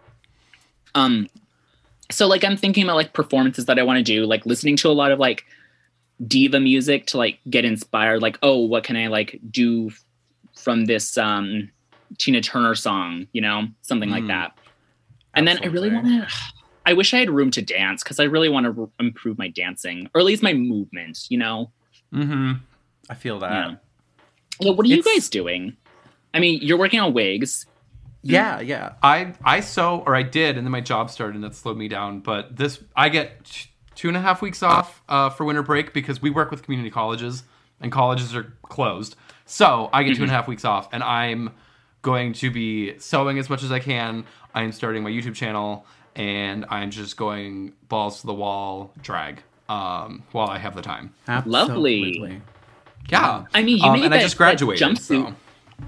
Um, so like I'm thinking about like performances that I want to do, like listening to a lot of like diva music to like get inspired. Like, oh, what can I like do f- from this um Tina Turner song? You know, something like Mm. that. And then I really want Absolutely. to. I wish I had room to dance because I really want to r- improve my dancing, or at least my movement. You know. Mm-hmm. I feel that. Yeah. Well, what are you It's- guys doing? I mean, you're working on wigs. Yeah, yeah. I I sew or I did, and then my job started, and that slowed me down. But this I get t- two and a half weeks off uh, for winter break because we work with community colleges, and colleges are closed. So I get two and a half weeks off, and I'm going to be sewing as much as I can. I'm starting my YouTube channel, and I'm just going balls to the wall drag um, while I have the time. Lovely. Absolutely. Yeah, I mean, you um, made and I that- just that graduated. jumpsuit. So.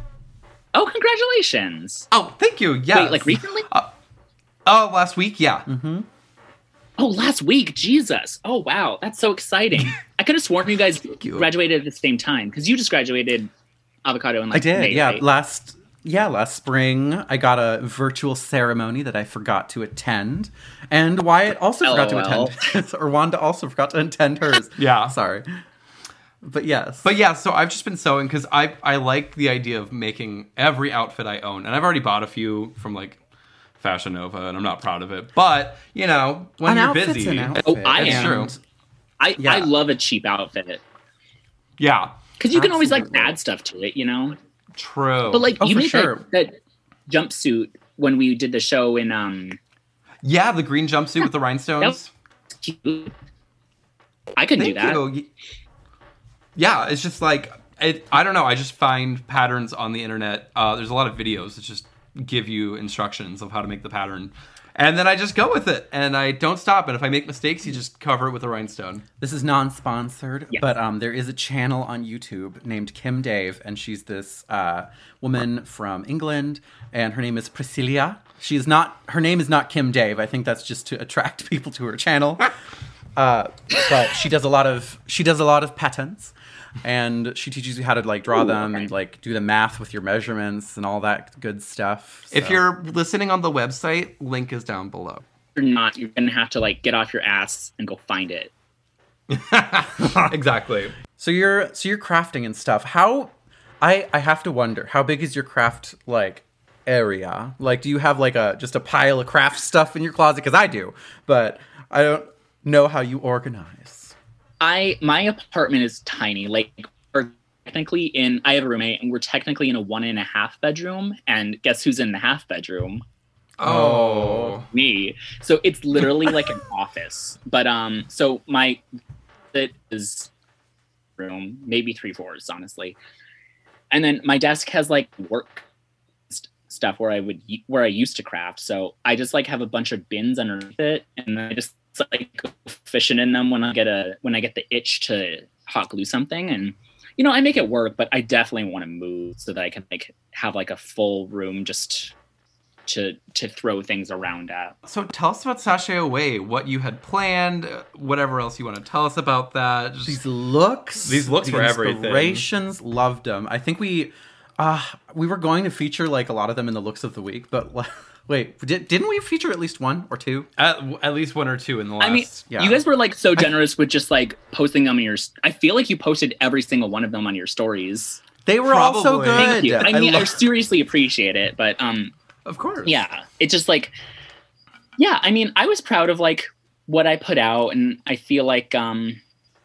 Oh, congratulations! Oh, thank you. Yeah. Wait, like recently? Oh, last week. Yeah. Mm-hmm. Oh, last week. Jesus. Oh, wow. That's so exciting. I could have sworn you guys you. graduated at the same time because you just graduated Avocado in like I did. May, Yeah, right? last yeah last spring I got a virtual ceremony that I forgot to attend, and Wyatt also forgot to LOL. attend, or Wanda also forgot to attend hers. Yeah. Sorry, but yes. But yeah, so I've just been sewing because I I like the idea of making every outfit I own, and I've already bought a few from like Fashion Nova, and I'm not proud of it. But you know, when An you're outfit's busy, an outfit, Oh, I It's am. true. I, Yeah. I love a cheap outfit Yeah, because you can always like Absolutely. add stuff to it, you know? true. But like Oh, you for made sure. that, that jumpsuit when we did the show in um yeah, the green jumpsuit with the rhinestones. cute. I could do Thank that. you. Yeah, it's just like it, I don't know. I just find patterns on the internet. Uh, there's a lot of videos that just give you instructions of how to make the pattern, and then I just go with it, and I don't stop. And if I make mistakes, you just cover it with a rhinestone. This is non-sponsored, Yes. but um, there is a channel on YouTube named Kim Dave, and she's this uh, woman from England, and her name is Priscilla. She is not. Her name is not Kim Dave. I think that's just to attract people to her channel. Uh, but she does a lot of she does a lot of patterns, and she teaches you how to like draw Ooh, them okay. and like do the math with your measurements and all that good stuff. If So- you're listening on the website, link is down below. Or not, you're gonna have to like get off your ass and go find it. Exactly. So you're so you're crafting and stuff. How I I have to wonder, how big is your craft like area? Like do you have like a just a pile of craft stuff in your closet, cuz I do, but I don't know how you organize. I my apartment is tiny. Like we're technically in I have a roommate and we're technically in a one and a half bedroom, and guess who's in the half bedroom? Oh. Me. So it's literally like an office. But um so my it is room, maybe three fourths, honestly. And then my desk has like work stuff where I would where I used to craft. So I just like have a bunch of bins underneath it, and I just like go fishing in them when I get a when I get the itch to hot glue something. And you know, I make it work, but I definitely want to move so that I can like have like a full room just to to throw things around at. So tell us about Sashay Away, what you had planned, whatever else you want to tell us about that. Just, These looks, These looks the were everything. Inspirations, loved them. I think we, uh, we were going to feature like a lot of them in the looks of the week, but wait, did, didn't we feature at least one or two? at, at least one or two in the last. I mean, yeah. you guys were like so generous with just like posting them on your. I feel like you posted every single one of them on your stories. They were all so Probably. good. Thank you. I mean, I, love- seriously appreciate it, but um, of course. yeah, it's just like, yeah. I mean, I was proud of like what I put out, and I feel like um,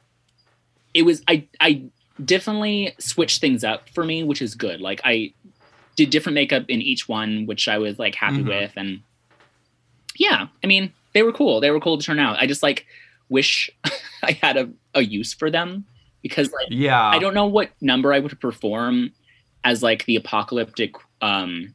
it was I I definitely switched things up for me, which is good. Like I did different makeup in each one, which I was like happy Mhm. with, and yeah, I mean, they were cool. They were cool to turn out. I just like wish I had a, a use for them because like Yeah. I don't know what number I would perform as like the apocalyptic um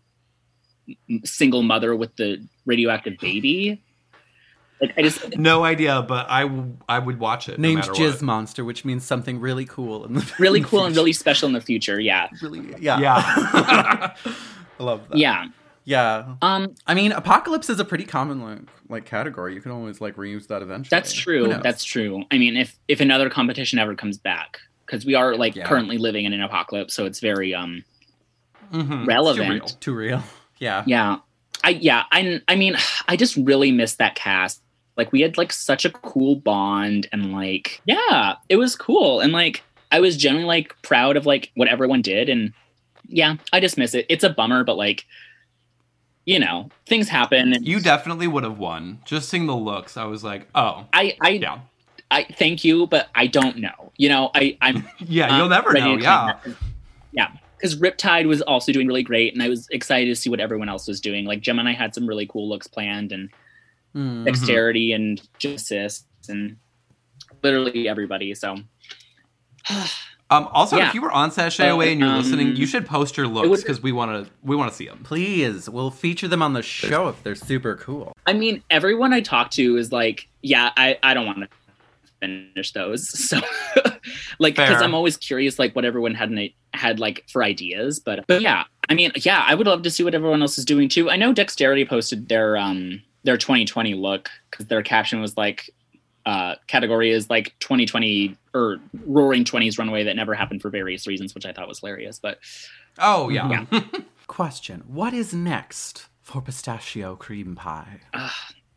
m- single mother with the radioactive baby. Like I just No idea, but I, w- I would watch it. named no matter Jizz what. Monster, which means something really cool in the really cool and really special in the future. Yeah. really yeah Yeah. I love that. Yeah. Yeah. Um I mean, apocalypse is a pretty common like, like category. You can always like reuse that eventually. that's Who true. knows? That's true. I mean, if if another competition ever comes back, because we are like Yeah. currently living in an apocalypse, so it's very um Mhm. relevant. Surreal. too real. Yeah. Yeah. I yeah, I I mean, I just really miss that cast. Like we had like such a cool bond, and like yeah, it was cool, and like I was generally like proud of like what everyone did, and yeah, I just miss it. It's a bummer, but like you know, things happen. And You definitely would have won. Just seeing the looks, I was like, oh, I I yeah. I thank you, but I don't know. You know, I I'm Yeah, you'll uh, never ready know. to Yeah. claim that. Yeah. Because Riptide was also doing really great, and I was excited to see what everyone else was doing. Like Gemini had some really cool looks planned, and Mm. Dexterity and Justice, and literally everybody. So Um, also, Yeah. if you were on Sashay Uh, Away and you're um, listening, you should post your looks would- because we want to we want to see them. Please, we'll feature them on the show if they're super cool. I mean, everyone I talk to is like, yeah, I, I don't want to finish those. So like, because Fair. I'm always curious, like what everyone had in, had like for ideas. But but yeah, I mean, yeah, I would love to see what everyone else is doing too. I know Dexterity posted their um their twenty twenty look because their caption was like, uh, category is like twenty twenty or Roaring Twenties runway that never happened for various reasons, which I thought was hilarious. But Oh yeah. Question: what is next for pistachio cream pie? uh,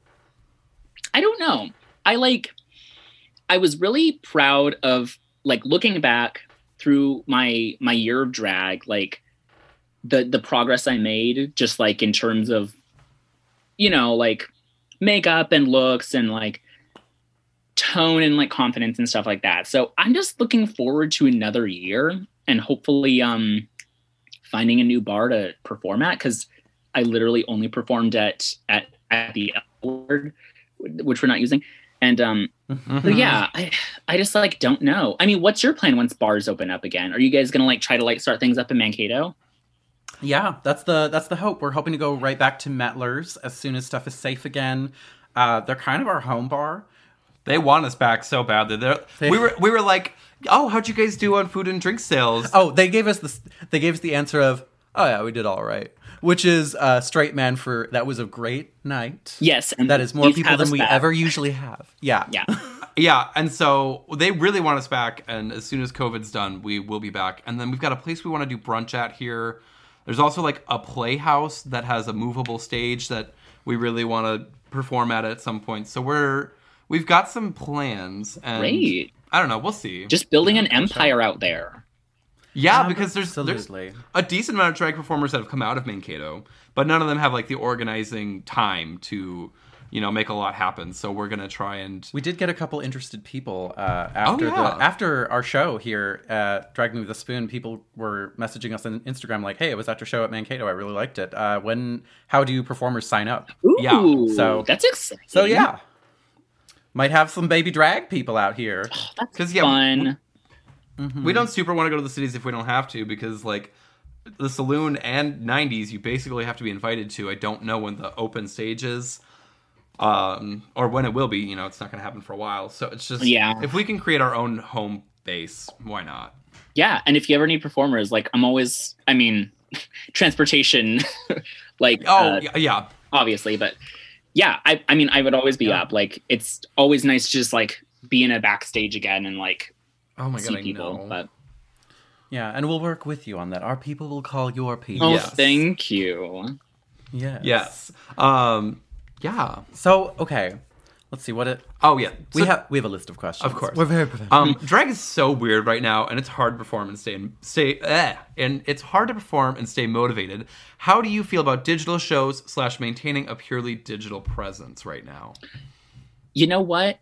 I don't know. I like, I was really proud of like looking back through my, my year of drag, like the, the progress I made just like in terms of, you know, like makeup and looks and like tone and like confidence and stuff like that. So I'm just looking forward to another year and hopefully, um, finding a new bar to perform at. Cause I literally only performed at, at, at the L Word, which we're not using. And um, but yeah, I I just like don't know. I mean, what's your plan once bars open up again? Are you guys gonna like try to like start things up in Mankato? Yeah, that's the that's the hope. We're hoping to go right back to Mettler's as soon as stuff is safe again. Uh, they're kind of our home bar. They want us back so badly. They're, They- we were we were like, oh, how'd you guys do on food and drink sales? Oh, they gave us this. They gave us the answer of, oh yeah, we did all right, which is uh, straight man for that was a great night. Yes, and That is more please people have than us we back. ever usually have. Yeah, Yeah, Yeah, and so they really want us back, and as soon as COVID's done, we will be back. And then we've got a place we want to do brunch at here. There's also like a playhouse that has a movable stage that we really want to perform at at some point. So we're we've got some plans, and great. I don't know, we'll see. Just building an empire out there. yeah, because there's there's absolutely. a decent amount of drag performers that have come out of Mankato, but none of them have like the organizing time to, you know, make a lot happen. So we're gonna try and We did get a couple interested people uh, after yeah. the after our show here at Drag Me with a Spoon. People were messaging us on Instagram like, "Hey, it was at your show at Mankato. I really liked it. Uh, when? How do performers sign up?" Ooh, Yeah, so- that's exciting. So yeah, might have some baby drag people out here. that's 'Cause, yeah, fun. we don't super want to go to the cities if we don't have to, because like the saloon and nineties, you basically have to be invited to. I don't know when the open stage is, um, or when it will be. You know, it's not going to happen for a while. So it's just, Yeah. if we can create our own home base, why not? Yeah, and if you ever need performers, like I'm always, I mean, transportation, like Oh, uh, yeah, yeah. obviously, but yeah, I, I mean, I would always be Yeah. up. Like it's always nice to just like be in a backstage again and like Oh my see god, I people. know. But Yeah, and we'll work with you on that. Our people will call your people. oh, Yes. thank you. Yes. Yes. Um, yeah. So, okay. Let's see what it... Oh, yeah. We So- have we have a list of questions. Of course. We're very professional. Um, drag is so weird right now, and it's hard to perform and stay stay. Eh, and it's hard to perform and stay motivated. How do you feel about digital shows slash maintaining a purely digital presence right now? You know what?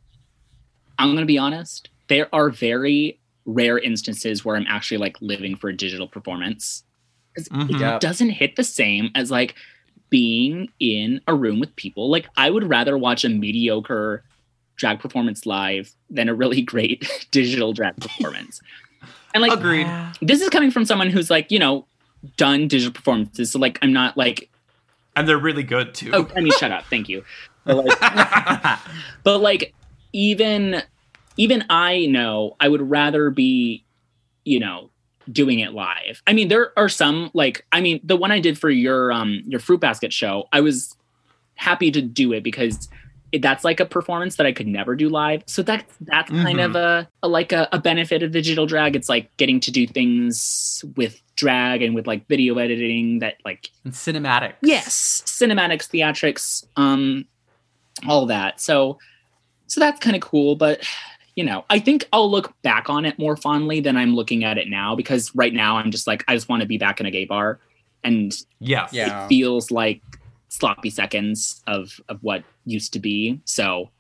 I'm going to be honest. There are very rare instances where I'm actually like living for a digital performance. 'Cause Mhm. It Yeah. doesn't hit the same as like being in a room with people. Like I would rather watch a mediocre drag performance live than a really great digital drag performance. And like Agreed. Yeah. this is coming from someone who's like, you know, done digital performances. So like I'm not like, And they're really good too. oh, I mean, shut up. Thank you. But like, but like even even I know I would rather be, you know, doing it live. I mean, there are some like, I mean, the one I did for your um your fruit basket show, I was happy to do it because it, that's like a performance that I could never do live. So that's that's kind Mhm. of a, a like a, a benefit of digital drag. It's like getting to do things with drag and with like video editing that like And cinematics. yes, cinematics, theatrics, um, all that. So, so that's kind of cool. But you know, I think I'll look back on it more fondly than I'm looking at it now because right now I'm just like I just want to be back in a gay bar, and Yes. Yeah. it feels like sloppy seconds of of what used to be. So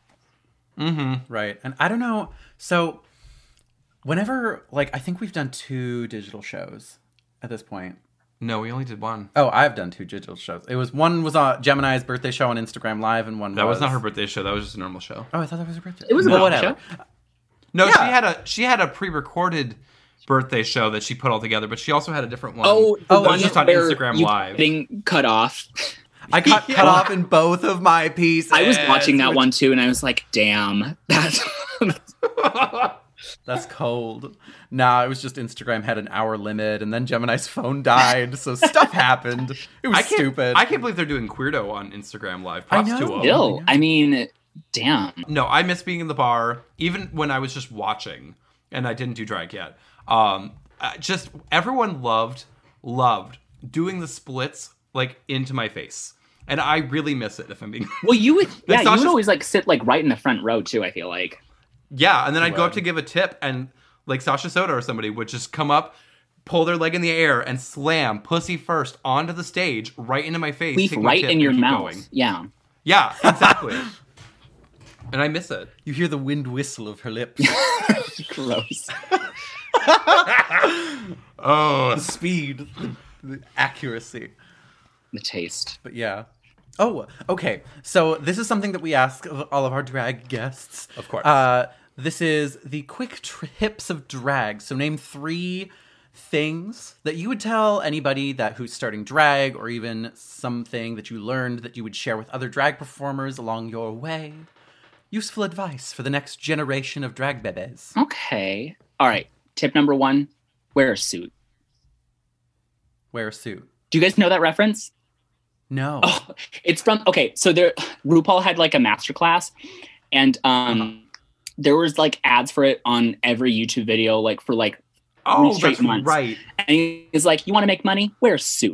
Mm-hmm. Right. And I don't know. So, whenever, like, I think we've done two digital shows at this point. No, we only did one. Oh, I've done two digital shows. It was one was on Gemini's birthday show on Instagram Live, and one That was was not her birthday show. That was just a normal show. Oh, I thought that was her birthday. it was a well, good whatever. show. No, Yeah. she had a she had a pre-recorded birthday show that she put all together, but she also had a different one. Oh, the Oh, that one was just on where Instagram you Live. getting cut off. I got Yeah. cut off in both of my pieces. I was watching that which- one too, and I was like, "Damn, that's." That's cold. Nah, it was just Instagram had an hour limit, and then Gemini's phone died, so stuff happened. It was I can't, stupid. I can't believe they're doing Queerdo on Instagram Live. I Props know. to them. Still, I mean, damn. No, I miss being in the bar, even when I was just watching, and I didn't do drag yet. Um, uh, just everyone loved, loved doing the splits like into my face, and I really miss it. If I'm being, Well, you would, yeah, you Sasha's- would always like sit like right in the front row too. I feel like. yeah, and then I'd go up Wow. to give a tip, and like Sasha Soda or somebody would just come up, pull their leg in the air, and slam pussy first onto the stage, right into my face, Leaf take my right tip, in and your keep mouth. going. Yeah. Yeah, exactly. And I miss it. You hear the wind whistle of her lips. Gross. Oh, The speed, the, the accuracy. The taste. But yeah. Oh, okay. So this is something that we ask of all of our drag guests. Of course. Uh, this is the quick tips of drag. So name three things that you would tell anybody that who's starting drag, or even something that you learned that you would share with other drag performers along your way. Useful advice for the next generation of drag bebes. Okay. All right. Tip number one: wear a suit. Wear a suit. Do you guys know that reference? No. Oh, it's from okay. So there, RuPaul had like a masterclass, and um, Uh-huh. there was like ads for it on every YouTube video, like for like, oh, straight that's months. right. and he's like, "You want to make money? Wear a suit."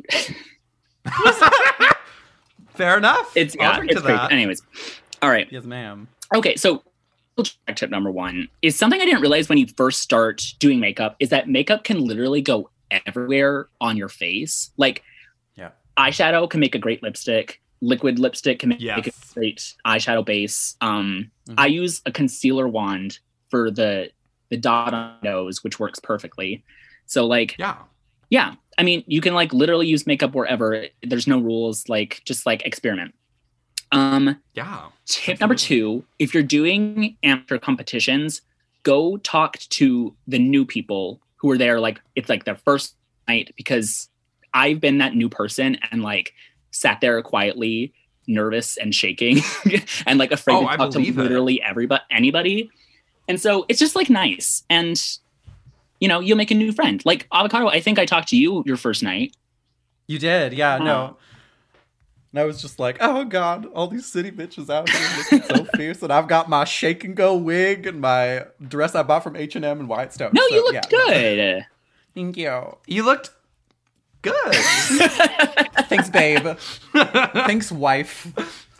Fair enough. It's I'll yeah, drink it's to crazy. that. Anyways, all right. Yes, ma'am. Okay, so tip number one is something I didn't realize when you first start doing makeup is that makeup can literally go everywhere on your face. Like, Yeah. eyeshadow can make a great lipstick. Liquid lipstick can make Yes. a great eyeshadow base. Um, Mhm. I use a concealer wand for the the dot on my nose, which works perfectly. So, like, Yeah. yeah, I mean, you can like literally use makeup wherever. There's no rules. Like, just like experiment. Um, Yeah. Tip number two, if you're doing amateur competitions, go talk to the new people who are there. Like, it's like their first night, because I've been that new person and like sat there quietly, nervous and shaking and like afraid Oh, to I talk to believe it. literally everybody, anybody. And so it's just like nice. And, you know, you'll make a new friend. Like Avocado, I think I talked to you your first night. You did, yeah, Oh. no. And I was just like, oh god, all these city bitches out here looking so fierce, and I've got my shake and go wig and my dress I bought from H and M and Whitestone. No, so, you looked yeah. good. Thank you. You looked good. Thanks, babe. Thanks, wife.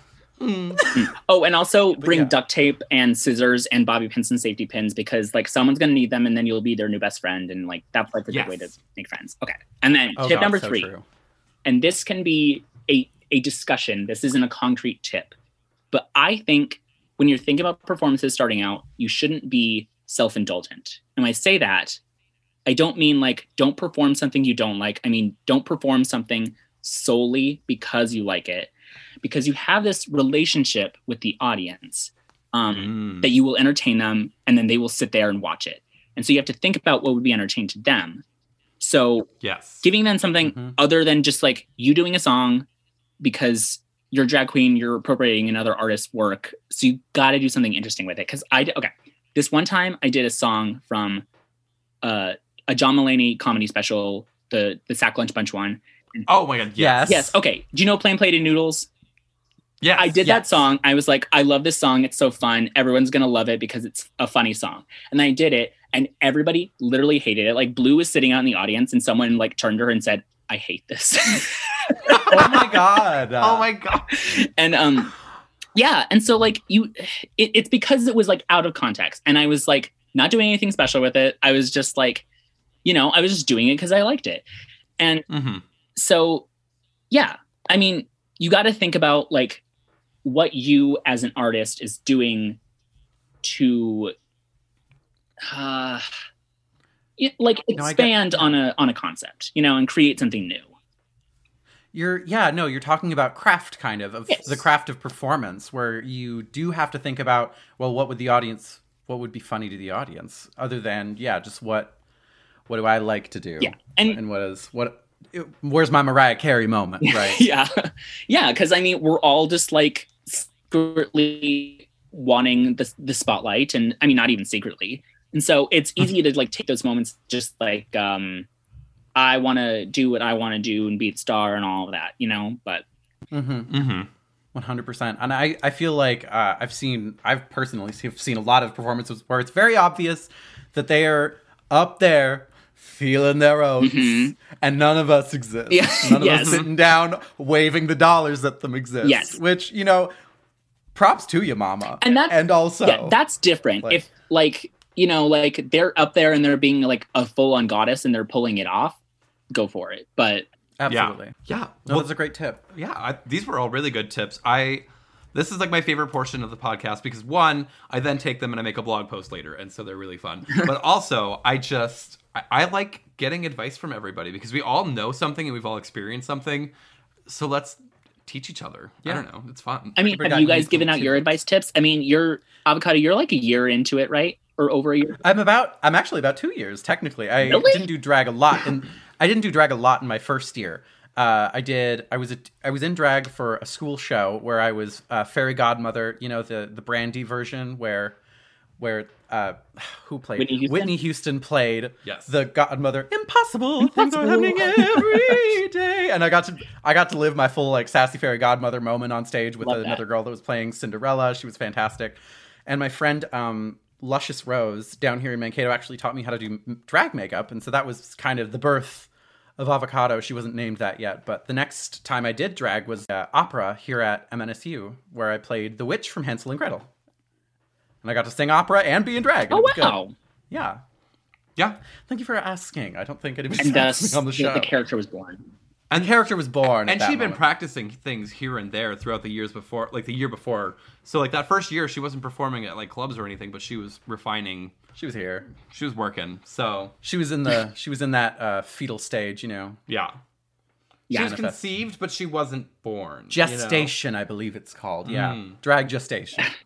Oh, and also bring yeah. duct tape and scissors and bobby pins and safety pins because like someone's gonna need them and then you'll be their new best friend and like that's like a Yes. good way to make friends. Okay. And then Oh, tip God, number so three. true. And this can be a, a discussion. This isn't a concrete tip. But I think when you're thinking about performances starting out, you shouldn't be self-indulgent. And when I say that, I don't mean like don't perform something you don't like. I mean, don't perform something solely because you like it. Because you have this relationship with the audience um, Mm. that you will entertain them and then they will sit there and watch it. And so you have to think about what would be entertaining to them. So Yes. giving them something Mhm. other than just like you doing a song because you're a drag queen, you're appropriating another artist's work. So you got to do something interesting with it. Because I did, okay, this one time I did a song from uh, a John Mulaney comedy special, the the Sack Lunch Bunch one. Oh my god. Yes. Yes. Yes, okay. Do you know Plain Plated Noodles? Yes. I did that yes. song. I was like, I love this song. It's so fun. Everyone's gonna love it because it's a funny song. And then I did it, and everybody literally hated it. Like Blue was sitting out in the audience, and someone like turned to her and said, "I hate this." Oh my god. Oh my god. and um, yeah. And so like you, it, it's because it was like out of context, and I was like not doing anything special with it. I was just like, you know, I was just doing it because I liked it, and Mm-hmm. so yeah. I mean, you got to think about like what you as an artist is doing to uh y- like No, I get- expand on a on a concept, you know, and create something new. You're yeah, no, you're talking about craft kind of of Yes. the craft of performance where you do have to think about, well, what would the audience what would be funny to the audience other than yeah, just what what do I like to do? Yeah. And And what is what it, where's my Mariah Carey moment, right? yeah. Yeah, cuz I mean, we're all just like secretly wanting the the spotlight, and I mean not even secretly. And so it's easy to like take those moments just like um I want to do what I want to do and be the star and all of that, you know, but Mhm. Mm-hmm. one hundred percent. And I, I feel like uh, I've seen, I've personally seen, seen a lot of performances where it's very obvious that they are up there feeling their oats Mhm. and none of us exist. Yeah. None of Yes. us sitting down waving the dollars at them exist. Yes. Which, you know, props to you, mama. And that- and also, yeah, that's different. like- if like, you know, like they're up there and they're being like a full on goddess and they're pulling it off, go for it. But absolutely. Yeah. No, Well, that's a great tip. yeah, I, these were all really good tips. I this is like my favorite portion of the podcast because one, I then take them and I make a blog post later, and so they're really fun. But also, I just I, I like getting advice from everybody because we all know something and we've all experienced something. So let's teach each other. I Yeah. don't know. It's fun. I mean, Everybody have you got guys useful given out tips. your advice tips? I mean, you're Avocado, you're like a year into it, right? Or over a year? I'm about. I'm actually about two years technically. I Really? didn't do drag a lot, and I didn't do drag a lot in my first year. Uh, I did. I was. A, I was in drag for a school show where I was uh, fairy godmother. You know, the the Brandy version where, where uh, who played Whitney Houston? Houston played Yes. the godmother. Impossible, things are happening every day, and I got to. I got to live my full like sassy fairy godmother moment on stage with Love that. another girl that was playing Cinderella. She was fantastic. And my friend, um, Luscious Rose, down here in Mankato, actually taught me how to do m- drag makeup. And so that was kind of the birth of Avocado. She wasn't named that yet. But the next time I did drag was uh, opera here at M N S U, where I played the witch from Hansel and Gretel. And I got to sing opera and be in drag. and Oh, it was good. wow. Yeah. yeah. Thank you for asking. I don't think anybody's And asked thus, me on the the, show. the character was born. And the character was born. And at she'd that been moment. practicing things here and there throughout the years before, like the year before. So like that first year, she wasn't performing at like clubs or anything, but she was refining. She was here. She was working. So She was in the. She was in that uh, fetal stage, you know. yeah, Yeah. she was Manifest. conceived, but she wasn't born. you know? Gestation, I believe it's called. Yeah, Mm. drag gestation.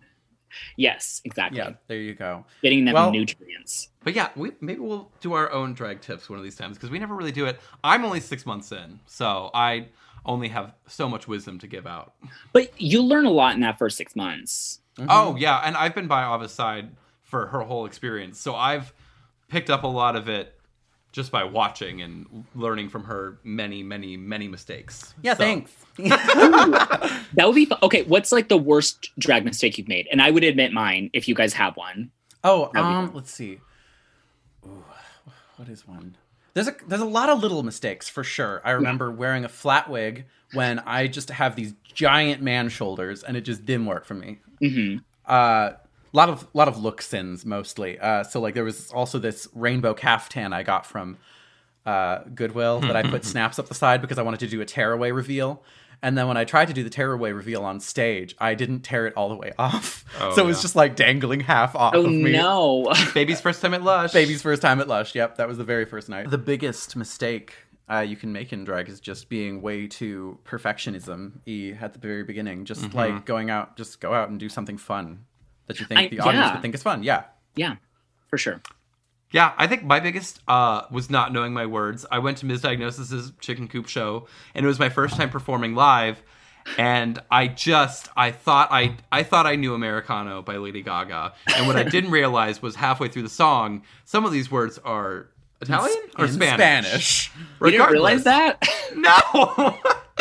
Yes, exactly. Yeah, there you go. Getting them Well- nutrients. But yeah, we maybe we'll do our own drag tips one of these times because we never really do it. I'm only six months in, so I only have so much wisdom to give out. But you learn a lot in that first six months. Oh yeah, and I've been by Ava's side for her whole experience, so I've picked up a lot of it just by watching and learning from her many, many, many mistakes. Yeah, So- thanks. That would be fun. Okay, what's like the worst drag mistake you've made? And I would admit mine if you guys have one. Oh, That'd be um, fun. let's see. Ooh, what is one? There's a there's a lot of little mistakes for sure. I remember wearing a flat wig when I just have these giant man shoulders, and it just didn't work for me. hmm Uh, lot of lot of look sins mostly. Uh, so like there was also this rainbow caftan I got from uh, Goodwill that I put snaps up the side because I wanted to do a tearaway reveal. And then when I tried to do the tearaway reveal on stage, I didn't tear it all the way off. Oh, so it was yeah. just like dangling half off Oh of me. no. Baby's first time at Lush. Baby's first time at Lush. Yep, that was the very first night. The biggest mistake uh, you can make in drag is just being way too perfectionism-y at the very beginning. Just Mm-hmm. like going out, just go out and do something fun that you think I- the audience yeah. would think is fun. Yeah. Yeah, for sure. Yeah, I think my biggest uh, was not knowing my words. I went to Miz Diagnosis's Chicken Coop show, and it was my first time performing live. And I just, I thought I, I thought I knew Americano by Lady Gaga, and what I didn't realize was halfway through the song, some of these words are Italian or In Spanish. Spanish. You didn't realize that? No.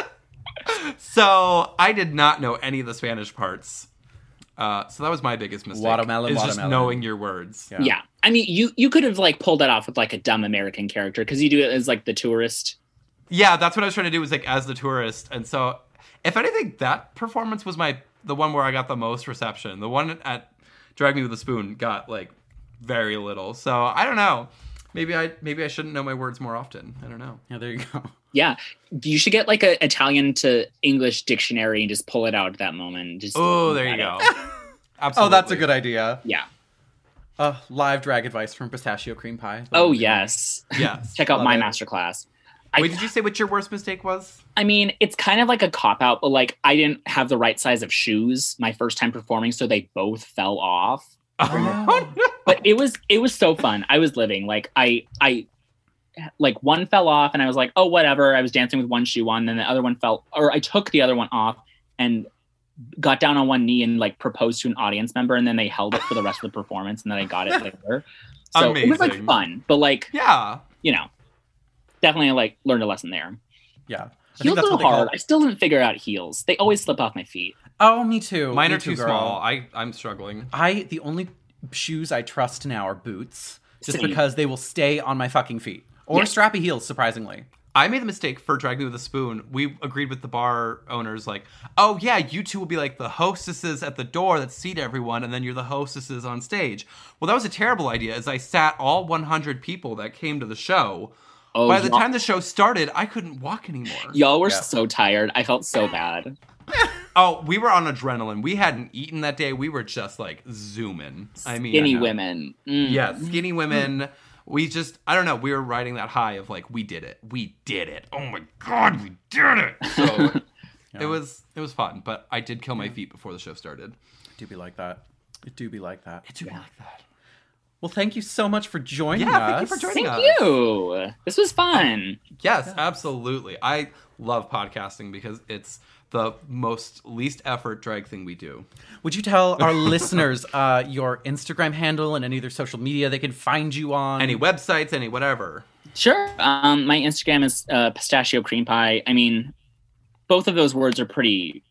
So I did not know any of the Spanish parts. Uh, so that was my biggest mistake. Watermelon, is just watermelon. knowing your words. Yeah. Yeah. I mean, you you could have like pulled that off with like a dumb American character because you do it as like the tourist. Yeah, that's what I was trying to do was like as the tourist. And so if anything, that performance was my the one where I got the most reception. The one at Drag Me with a Spoon got like very little. So I don't know. Maybe I maybe I shouldn't know my words more often. I don't know. Yeah, there you go. Yeah. You should get like a Italian to English dictionary and just pull it out at that moment. Just Oh, there you look go. at it. Absolutely. Oh, that's a good idea. Yeah. Uh, live drag advice from Pistachio Cream Pie. Oh yes. Yes. Check out Love my it. masterclass. I, Wait, did you say what your worst mistake was? I mean, it's kind of like a cop out, but like I didn't have the right size of shoes my first time performing, so they both fell off. Oh, no. But it was it was so fun. I was living like I I like one fell off and I was like, oh whatever. I was dancing with one shoe on, and the other one fell, or I took the other one off and got down on one knee and like proposed to an audience member, and then they held it for the rest of the performance, and then I got it later. So it was like Amazing. fun, but like Yeah. you know, definitely like learned a lesson there. Yeah. I Heels that's are what they hard. call- I still didn't figure out heels. They always slip off my feet. Oh, me too. Mine Me are too girl. small. I, I'm struggling. I the only shoes I trust now are boots, just Same. because they will stay on my fucking feet. Or Yeah. strappy heels, surprisingly. I made the mistake for Drag Me with a Spoon. We agreed with the bar owners, like, oh, yeah, you two will be like the hostesses at the door that seat everyone, and then you're the hostesses on stage. Well, that was a terrible idea, as I sat all one hundred people that came to the show. Oh, By the y'all, time the show started, I couldn't walk anymore. y'all were Yeah. so tired. I felt so bad. Oh, we were on adrenaline. We hadn't eaten that day. We were just, like, zooming. I mean, Skinny women. Mm. yeah, skinny women. We just, I don't know, we were riding that high of like, we did it. We did it. Oh my God, we did it. So it was, it was fun, but I did kill my feet before the show started. It do be like that. It do be like that. It do be like that. Well, thank you so much for joining Yeah, us. thank you for joining Thank us. you. This was fun. Yes, absolutely. I love podcasting because it's the most least effort drag thing we do. Would you tell our listeners uh, your Instagram handle and any other social media they can find you on? Any websites, any whatever. Sure. Um, my Instagram is uh, pistachio cream pie. I mean, both of those words are pretty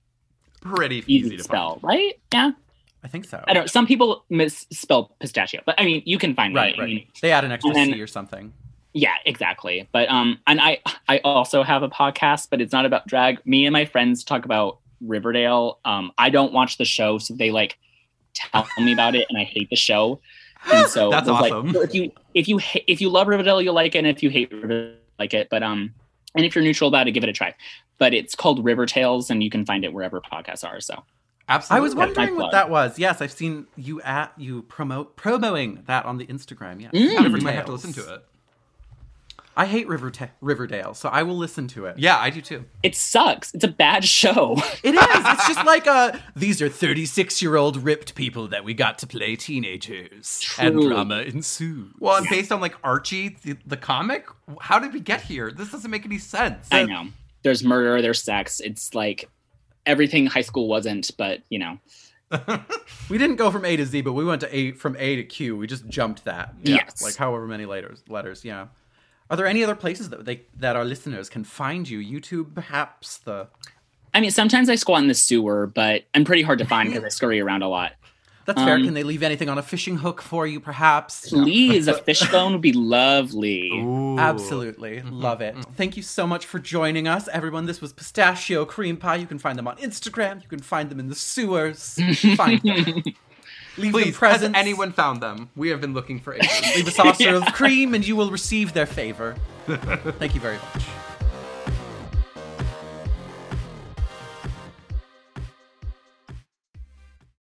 Pretty easy, easy to to spell, find. right? Yeah. I think so. I don't. Some people misspell pistachio, but I mean, you can find Right, me. I mean, right. They add an extra And then- C or something. yeah, exactly. But um, and I I also have a podcast, but it's not about drag. Me and my friends talk about Riverdale. Um, I don't watch the show, so they like tell me about it, and I hate the show. And so That's there's, like, awesome. so if you if you ha- if you love Riverdale, you'll like it, and if you hate Riverdale, you'll like it. But um, and if you're neutral about it, give it a try. But it's called River Tales, and you can find it wherever podcasts are. So I Absolutely. was wondering my what plug. that was. Yes, I've seen you at you promote promoting that on the Instagram. Yeah, Mm. You might have to listen to it. I hate River Riverdale, so I will listen to it. Yeah, I do too. It sucks. It's a bad show. It is. It's just like uh these are thirty-six-year-old ripped people that we got to play teenagers. And Truly. drama ensues. Well, and based on like Archie, the, the comic, how did we get here? This doesn't make any sense. I know. There's murder, there's sex. It's like everything high school wasn't, but you know. We didn't go from A to Z, but we went to A from A to Q. We just jumped that. Yes. Like however many letters letters, yeah. Are there any other places that they that our listeners can find you? YouTube, perhaps? The I mean, sometimes I squat in the sewer, but I'm pretty hard to find because I scurry around a lot. That's fair. Um, Can they leave anything on a fishing hook for you, perhaps? No. Please, a fishbone would be lovely. Ooh. Absolutely. Love it. Thank you so much for joining us, everyone. This was Pistachio Cream Pie. You can find them on Instagram. You can find them in the sewers. Find them. Leave them Please, has presents. anyone found them? We have been looking for ages. Leave a saucer of cream and you will receive their favor. Thank you very much.